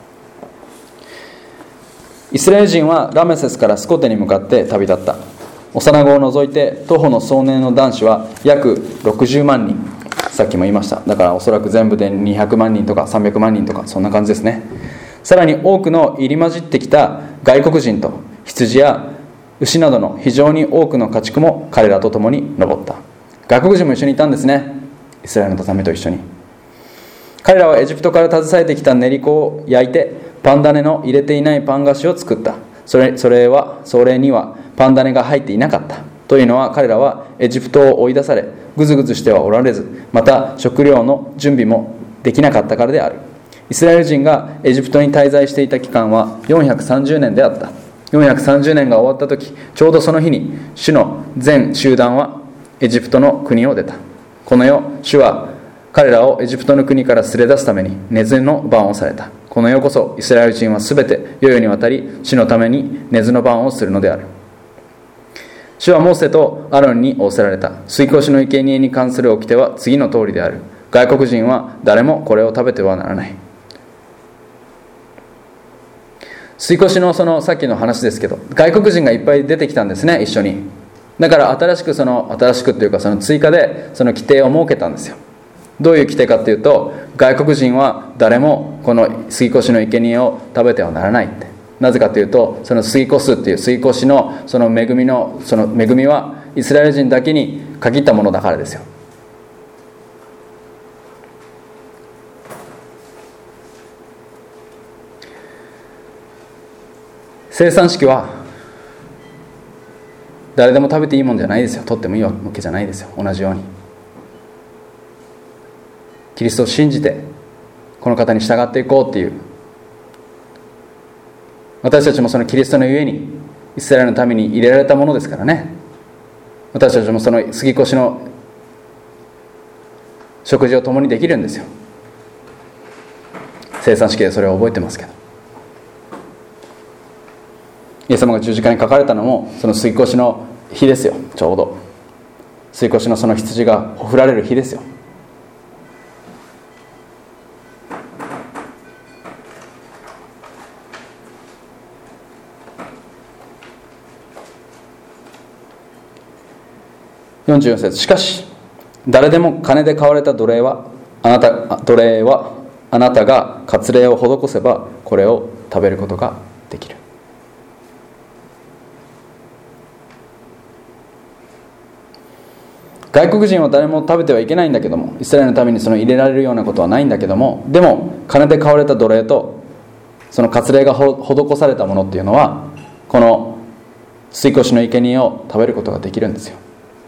Speaker 1: イスラエル人はラメセスからスコテに向かって旅立った。幼子を除いて徒歩の壮年の男子は約ろくじゅうまんにん。さっきも言いました。だからおそらく全部でにひゃくまんにんとかさんびゃくまんにんとか、そんな感じですね。さらに多くの入り混じってきた外国人と羊や牛などの非常に多くの家畜も彼らと共に登った。外国人も一緒にいたんですね、イスラエルの民と一緒に。彼らはエジプトから携えてきた練り粉を焼いてパン種の入れていないパン菓子を作った。それ、それはそれにはパン種が入っていなかった。 というのは、彼らはエジプトを追い出され、ぐずぐずしてはおられず、また食料の準備もできなかったからである。イスラエル人がエジプトに滞在していた期間はよんひゃくさんじゅうねんであった。よんひゃくさんじゅうねんが終わった時、ちょうどその日に主の全集団はエジプトの国を出た。この夜、主は彼らをエジプトの国から連れ出すために寝ずの番をされた。この夜こそイスラエル人はすべて世々にわたり主のために寝ずの番をするのである。主はモーセとアロンに仰せられた。水越の生贄に関する掟は次の通りである。外国人は誰もこれを食べてはならない。水越のそのさっきの話ですけど、外国人がいっぱい出てきたんですね、一緒に。だから新しくその新しくというかその追加でその規定を設けたんですよ。どういう規定かというと、外国人は誰もこの杉越の生贄を食べてはならないって。なぜかというと、その杉越っていう杉越のその恵みのその恵みはイスラエル人だけに限ったものだからですよ。生産式は誰でも食べていいもんじゃないですよ。取ってもいいわけじゃないですよ。同じようにキリストを信じてこの方に従っていこうっていう、私たちもそのキリストのゆえにイスラエルのために入れられたものですからね。私たちもその杉越の食事を共にできるんですよ。生産式でそれを覚えてますけど、イエス様が十字架にかかれたのもその杉越の日ですよ。ちょうど杉越のその羊がほふられる日ですよ。よんじゅうよん節、しかし誰でも金で買われた奴隷はあなた奴隷はあなたが割礼を施せばこれを食べることができる。外国人は誰も食べてはいけないんだけども、イスラエルのためにその入れられるようなことはないんだけども、でも金で買われた奴隷とその割礼が施されたものっていうのはこの水越の生贄を食べることができるんですよ。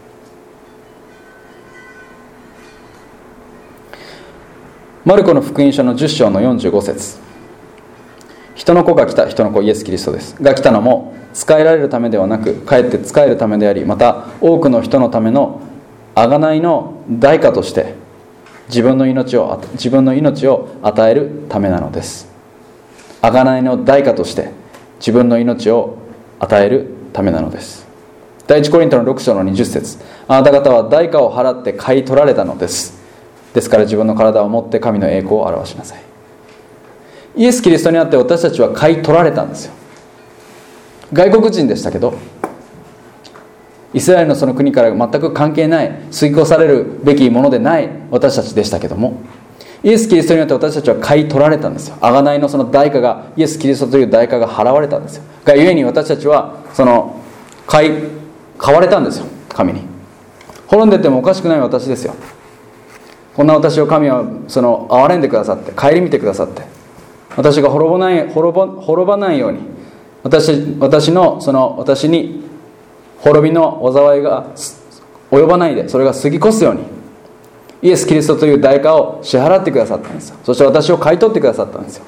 Speaker 1: マルコの福音書のじゅっ章のよんじゅうご節、人の子が来た、人の子イエス・キリストですが来たのも仕えられるためではなく、かえって仕えるためであり、また多くの人のための贖いの代価として自分の命を自分の命を与えるためなのです。贖いの代価として自分の命を与えるためなのです。第一コリントのろく章のにじゅっ節、あなた方は代価を払って買い取られたのです。ですから自分の体を持って神の栄光を表しなさい。イエス・キリストにあって私たちは買い取られたんですよ。外国人でしたけど、イスラエルのその国から全く関係ない、吸い越されるべきものでない私たちでしたけども、イエス・キリストによって私たちは買い取られたんですよ。贖いのその代価が、イエス・キリストという代価が払われたんですよ。がゆえに私たちはその買い買われたんですよ、神に。滅んでてもおかしくない私ですよ。こんな私を神はその憐れんでくださって、顧みてくださって、私が滅ばない滅ば滅ばないように、私私のその私に滅びの災いが及ばないで、それが過ぎ越すようにイエス・キリストという代価を支払ってくださったんですよ。そして私を買い取ってくださったんですよ。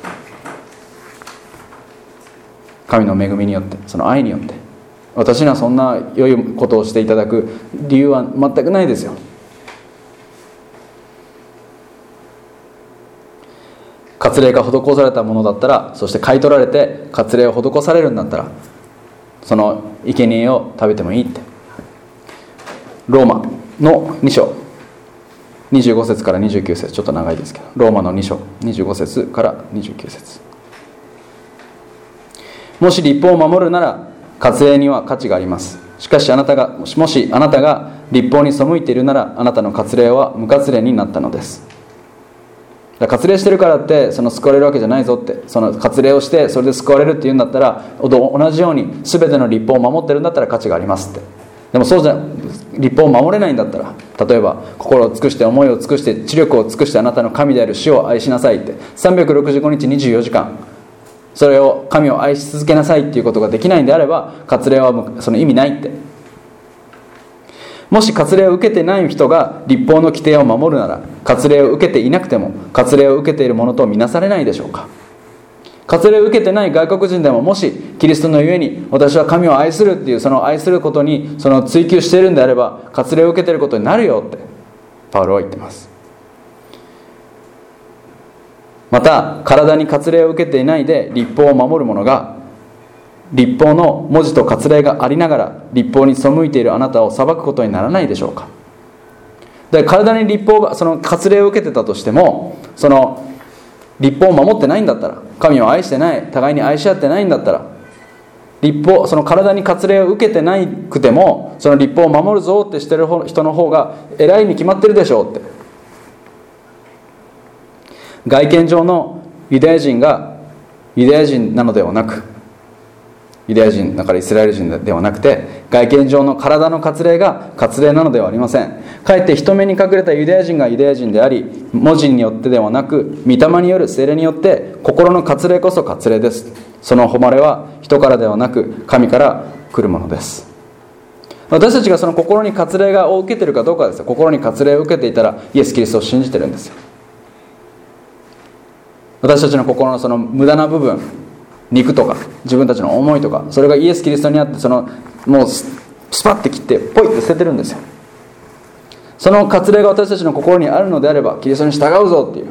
Speaker 1: 神の恵みによって、その愛によって。私にはそんな良いことをしていただく理由は全くないですよ。割礼が施されたものだったら、そして買い取られて割礼を施されるんだったら、その生贄を食べてもいいって。ローマのに章にじゅうご節からにじゅうきゅう節、ちょっと長いですけど、ローマのに章にじゅうご節からにじゅうきゅう節、もし律法を守るなら割礼には価値があります。しかしあなたがもしあなたが律法に背いているなら、あなたの割礼は無割礼になったのです。割礼してるからってその救われるわけじゃないぞって、その割礼をしてそれで救われるっていうんだったら、同じように全ての律法を守ってるんだったら価値がありますって。でもそうじゃ律法を守れないんだったら、例えば心を尽くして思いを尽くして知力を尽くしてあなたの神である主を愛しなさいって、さんびゃくろくじゅうごにちにじゅうよじかんそれを神を愛し続けなさいっていうことができないんであれば、割礼はその意味ないって。 もし割礼を受けていない人が律法の規定を守るなら、割礼を受けていなくても割礼を受けているものとみなされないでしょうか。割礼を受けてない外国人でも、もしキリストのゆえに私は神を愛するっていう、その愛することにその追求しているんであれば、割礼を受けていることになるよってパウロは言っています。また体に割礼を受けていないで律法を守る者が、律法の文字と割礼がありながら律法に背いているあなたを裁くことにならないでしょうか。で、体に律法が、その割礼を受けてたとしても、その律法を守ってないんだったら、神を愛してない、互いに愛し合ってないんだったら、律法、その体に割礼を受けてなくてもその律法を守るぞってしてる人の方が偉いに決まってるでしょうって。外見上のユダヤ人がユダヤ人なのではなく、ユダヤ人だからイスラエル人ではなくて、外見上の体の割礼が割礼なのではありません。かえって人目に隠れたユダヤ人がユダヤ人であり、文字によってではなく御霊による聖霊によって心の割礼こそ割礼です。その誉れは人からではなく神から来るものです。私たちがその心に割礼を受けているかどうかですよ。心に割礼を受けていたらイエス・キリストを信じてるんですよ。私たちの心のその無駄な部分、肉とか自分たちの思いとか、それがイエス・キリストにあって、そのもうスパッて切ってポイって捨ててるんですよ。その割礼が私たちの心にあるのであれば、キリストに従うぞっていう、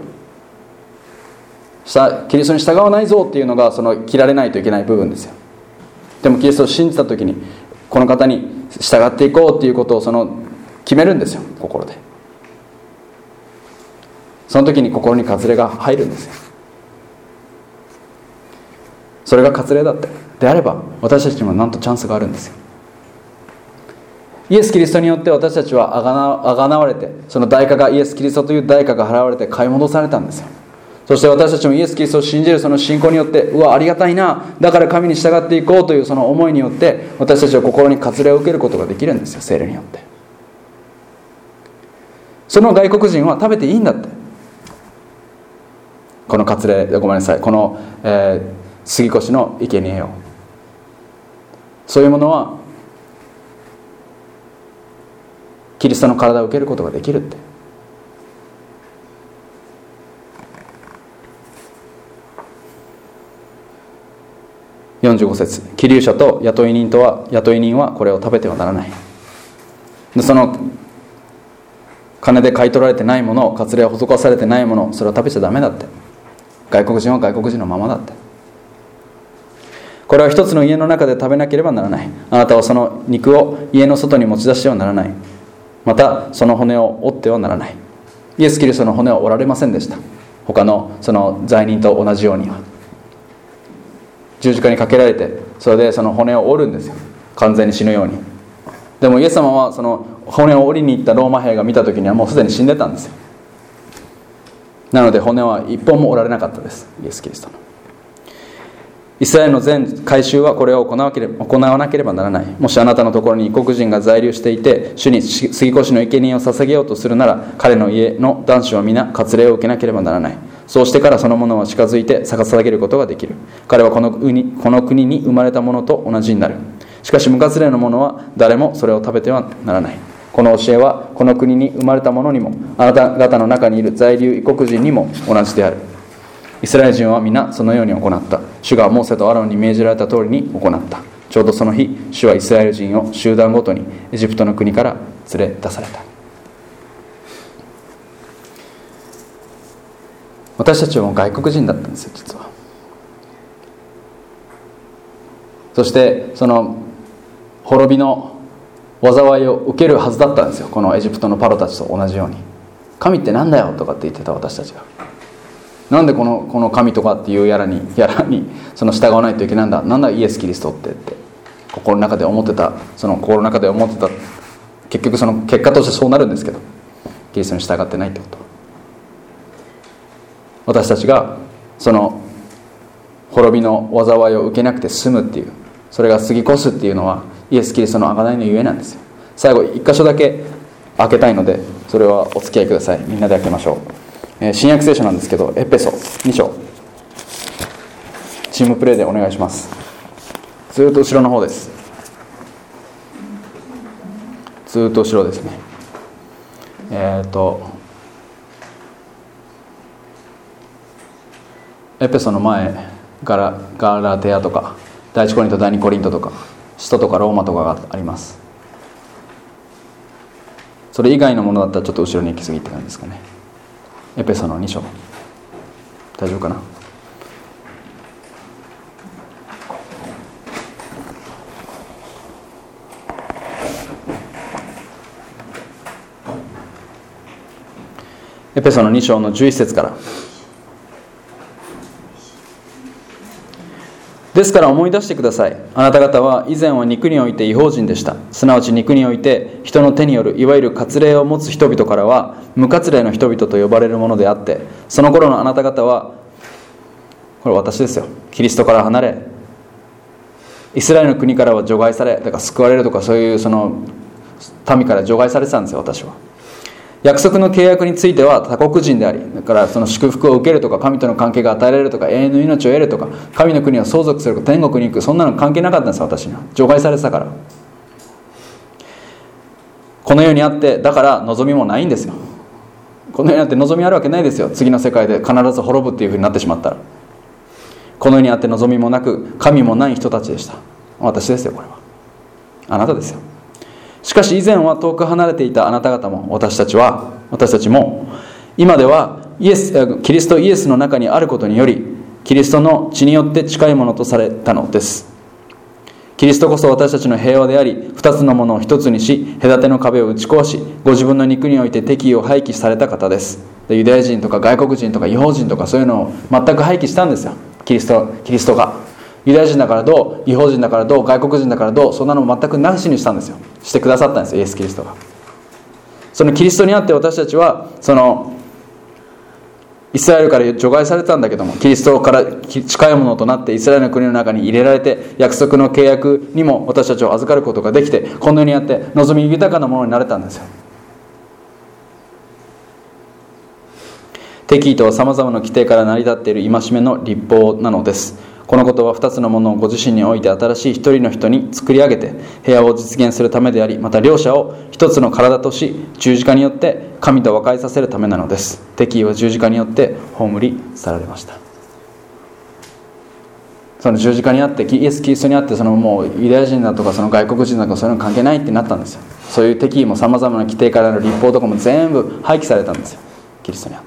Speaker 1: キリストに従わないぞっていうのがその切られないといけない部分ですよ。でもキリストを信じた時にこの方に従っていこうっていうことをその決めるんですよ、心で。その時に心に割礼が入るんですよ。それが割礼だってであれば、私たちにもなんとチャンスがあるんですよ。イエス・キリストによって私たちはあがな、あがなわれて、その代価が、イエス・キリストという代価が払われて買い戻されたんですよ。そして私たちもイエス・キリストを信じるその信仰によって、うわありがたいな、だから神に従っていこうというその思いによって、私たちは心に割礼を受けることができるんですよ、聖霊によって。その外国人は食べていいんだって、この割礼、ごめんなさい、この、えー杉越の生贄を、そういうものはキリストの体を受けることができるって。よんじゅうご節、寄留者と雇い人とは雇い人はこれを食べてはならない。で、その金で買い取られてないもの、割礼を施されてないもの、それを食べちゃダメだって。外国人は外国人のままだって。これは一つの家の中で食べなければならない。あなたはその肉を家の外に持ち出してはならない。またその骨を折ってはならない。イエス・キリストの骨は折られませんでした。他のその罪人と同じようには十字架にかけられて、それでその骨を折るんですよ、完全に死ぬように。でもイエス様はその骨を折りに行ったローマ兵が見た時にはもうすでに死んでたんですよ。なので骨は一本も折られなかったです、イエス・キリストの。イスラエルの全改宗はこれを行わなければならない。もしあなたのところに異国人が在留していて、主に杉越の生贄を捧げようとするなら、彼の家の男子は皆割礼を受けなければならない。そうしてからその者は近づいて捧げることができる。彼はこの国、この国に生まれた者と同じになる。しかし無割礼の者は誰もそれを食べてはならない。この教えはこの国に生まれた者にも、あなた方の中にいる在留異国人にも同じである。イスラエル人は皆そのように行った。主がモーセとアロンに命じられた通りに行った。ちょうどその日、主はイスラエル人を集団ごとにエジプトの国から連れ出された。私たちはもう外国人だったんですよ、実は。そしてその滅びの災いを受けるはずだったんですよ、このエジプトのパロたちと同じように。神ってなんだよとかって言ってた私たちが、なんでこの、この神とかっていうやらにやらにその従わないといけないんだ、なんだイエス・キリストってって心の中で思ってた、その心の中で思ってた、結局その結果としてそうなるんですけど、キリストに従ってないってこと。私たちがその滅びの災いを受けなくて済むっていう、それが過ぎ越すっていうのはイエス・キリストの贖いのゆえなんですよ。最後一箇所だけ開けたいので、それはお付き合いください。みんなで開けましょう。新約聖書なんですけど、エペソに章、チームプレーでお願いします。ずっと後ろの方です。 ずっと後ろですね。えっとエペソの前ガラ、ガラテヤとか第一コリント第二コリントとか使徒とかローマとかがあります。それ以外のものだったらちょっと後ろに行き過ぎって感じですかね。エペソのに章大丈夫かな。エペソのに章のじゅういち節から。ですから思い出してください。あなた方は以前は肉において異邦人でした。すなわち肉において人の手によるいわゆる割礼を持つ人々からは無割礼の人々と呼ばれるものであって、その頃のあなた方は、これ私ですよ、キリストから離れイスラエルの国からは除外され、だから救われるとかそういうその民から除外されてたんですよ。私は約束の契約については他国人であり、だからその祝福を受けるとか神との関係が与えられるとか永遠の命を得るとか神の国を相続するとか天国に行く、そんなの関係なかったんですよ。私には除外されてたから。この世にあって、だから望みもないんですよ。この世にあって望みあるわけないですよ。次の世界で必ず滅ぶっていうふうになってしまったら。この世にあって望みもなく神もない人たちでした。私ですよ。これはあなたですよ。しかし以前は遠く離れていたあなた方も、私たちは私たちも今ではイエスキリストイエスの中にあることにより、キリストの血によって近いものとされたのです。キリストこそ私たちの平和であり、二つのものを一つにし、隔ての壁を打ち壊し、ご自分の肉において敵意を廃棄された方です。でユダヤ人とか外国人とか異邦人とかそういうのを全く廃棄したんですよ。キリストキリストがユダヤ人だからどう、異邦人だからどう、外国人だからどう、そんなの全くなしにしたんですよ。してくださったんですよ、イエス・キリストが。そのキリストにあって私たちはそのイスラエルから除外されたんだけども、キリストから近いものとなってイスラエルの国の中に入れられて、約束の契約にも私たちを預かることができて、この世にあって望み豊かなものになれたんですよ。敵意とはさまざまな規定から成り立っている戒めの律法なのです。このことは二つのものをご自身において新しい一人の人に作り上げて平和を実現するためであり、また両者を一つの体とし十字架によって神と和解させるためなのです。敵意は十字架によって葬り去られました。その十字架にあってイエス・キリストにあって、そのもうユダヤ人だとかその外国人だとかそういうの関係ないってなったんですよ。そういう敵意もさまざまな規定からの律法とかも全部廃棄されたんですよ、キリストにあって。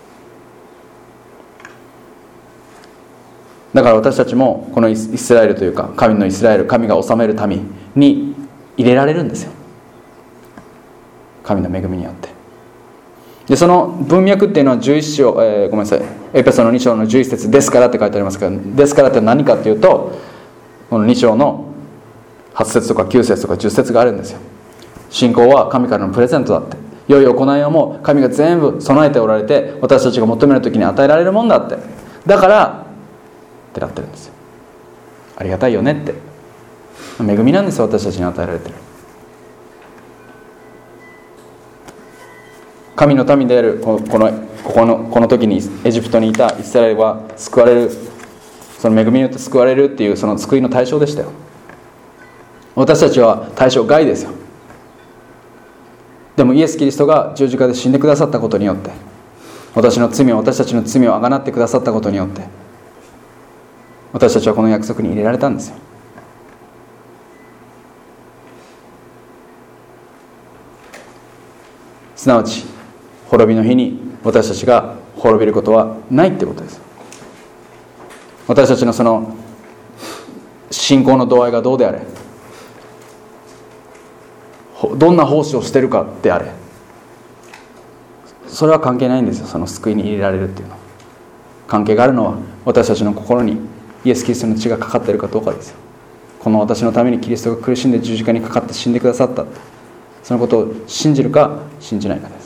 Speaker 1: だから私たちもこのイスラエルというか神のイスラエル、神が治める民に入れられるんですよ、神の恵みによって。でその文脈っていうのはじゅういち章、えー、ごめんなさいエペソのに章のじゅういち節ですからって書いてありますけど、ですからって何かっていうと、このに章のはち節とかきゅう節とかじゅっ節があるんですよ。信仰は神からのプレゼントだって、良い行いをも神が全部備えておられて、私たちが求める時に与えられるもんだって、だからってなってるんですよ。ありがたいよねって、恵みなんですよ、私たちに与えられてる。神の民であるこの、この、ここの、この時にエジプトにいたイスラエルは救われる、その恵みによって救われるっていうその救いの対象でしたよ。私たちは対象外ですよ。でもイエス・キリストが十字架で死んでくださったことによって、私の罪を私たちの罪をあがなってくださったことによって、私たちはこの約束に入れられたんですよ。すなわち滅びの日に私たちが滅びることはないってことです。私たちのその信仰の度合いがどうであれ、どんな奉仕をしてるかであれ、それは関係ないんですよ。その救いに入れられるっていうのは。関係があるのは私たちの心にイエス・キリストの血がかかっているかどうかですよ。この私のためにキリストが苦しんで十字架にかかって死んでくださった、そのことを信じるか信じないかです。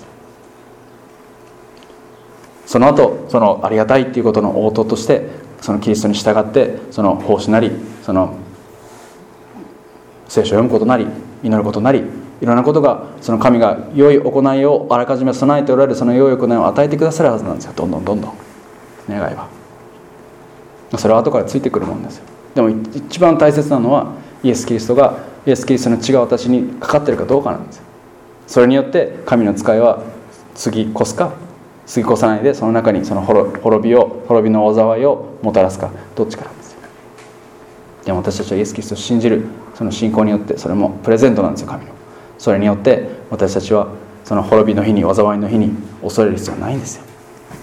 Speaker 1: その後そのありがたいっていうことの応答として、そのキリストに従ってその奉仕なり、その聖書を読むことなり、祈ることなり、いろんなことが、その神が良い行いをあらかじめ備えておられる、その良い行いを与えてくださるはずなんですよ。どんどんどんどん願いはそれは後からついてくるもんですよ。でも一番大切なのはイエス・キリストがイエス・キリストの血が私にかかっているかどうかなんですよ。それによって神の使いは過ぎ越すか過ぎ越さないで、その中にその滅びを滅びの災いをもたらすか、どっちかなんですよ。でも私たちはイエス・キリストを信じるその信仰によって、それもプレゼントなんですよ、神の。それによって私たちはその滅びの日に、災いの日に恐れる必要はないんですよ。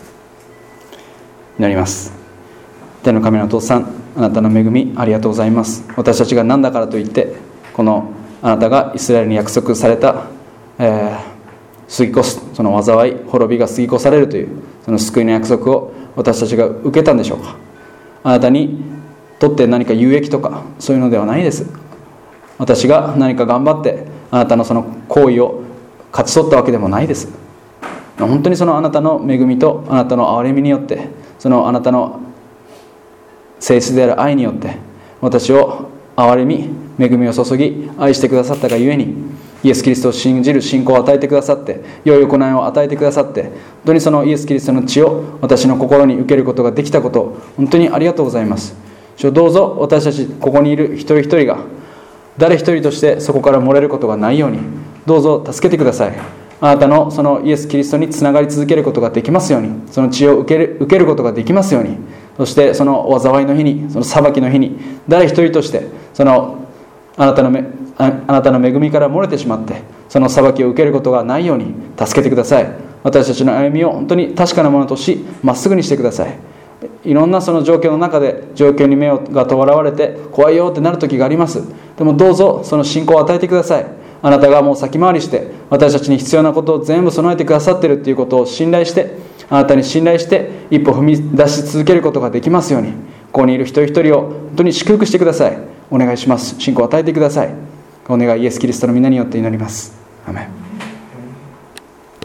Speaker 1: 祈ります。天の神のお父さん、あなたの恵みありがとうございます。私たちが何だからといってこのあなたがイスラエルに約束された、えー、過ぎ越すその災い、滅びが過ぎ越されるというその救いの約束を私たちが受けたんでしょうか。あなたにとって何か有益とかそういうのではないです。私が何か頑張ってあなたのその行為を勝ち取ったわけでもないです。本当にそのあなたの恵みとあなたの憐れみによって、そのあなたの性質である愛によって私を憐れみ恵みを注ぎ愛してくださったがゆえに、イエス・キリストを信じる信仰を与えてくださって、良い行いを与えてくださって、本当にそのイエス・キリストの血を私の心に受けることができたことを本当にありがとうございます。どうぞ私たちここにいる一人一人が誰一人としてそこから漏れることがないようにどうぞ助けてください。あなたのそのイエス・キリストにつながり続けることができますように、その血を受ける、受けることができますように、そしてその災いの日に、その裁きの日に誰一人としてそのあなたのめあなたの恵みから漏れてしまってその裁きを受けることがないように助けてください。私たちの歩みを本当に確かなものとしまっすぐにしてください。いろんなその状況の中で状況に目がとらわれて怖いよってなる時があります。でもどうぞその信仰を与えてください。あなたがもう先回りして私たちに必要なことを全部備えてくださっているということを信頼して、あなたに信頼して一歩踏み出し続けることができますように、ここにいる一人一人を本当に祝福してください。お願いします。信仰を与えてください。お願いイエス・キリストの皆によって祈ります。アメン。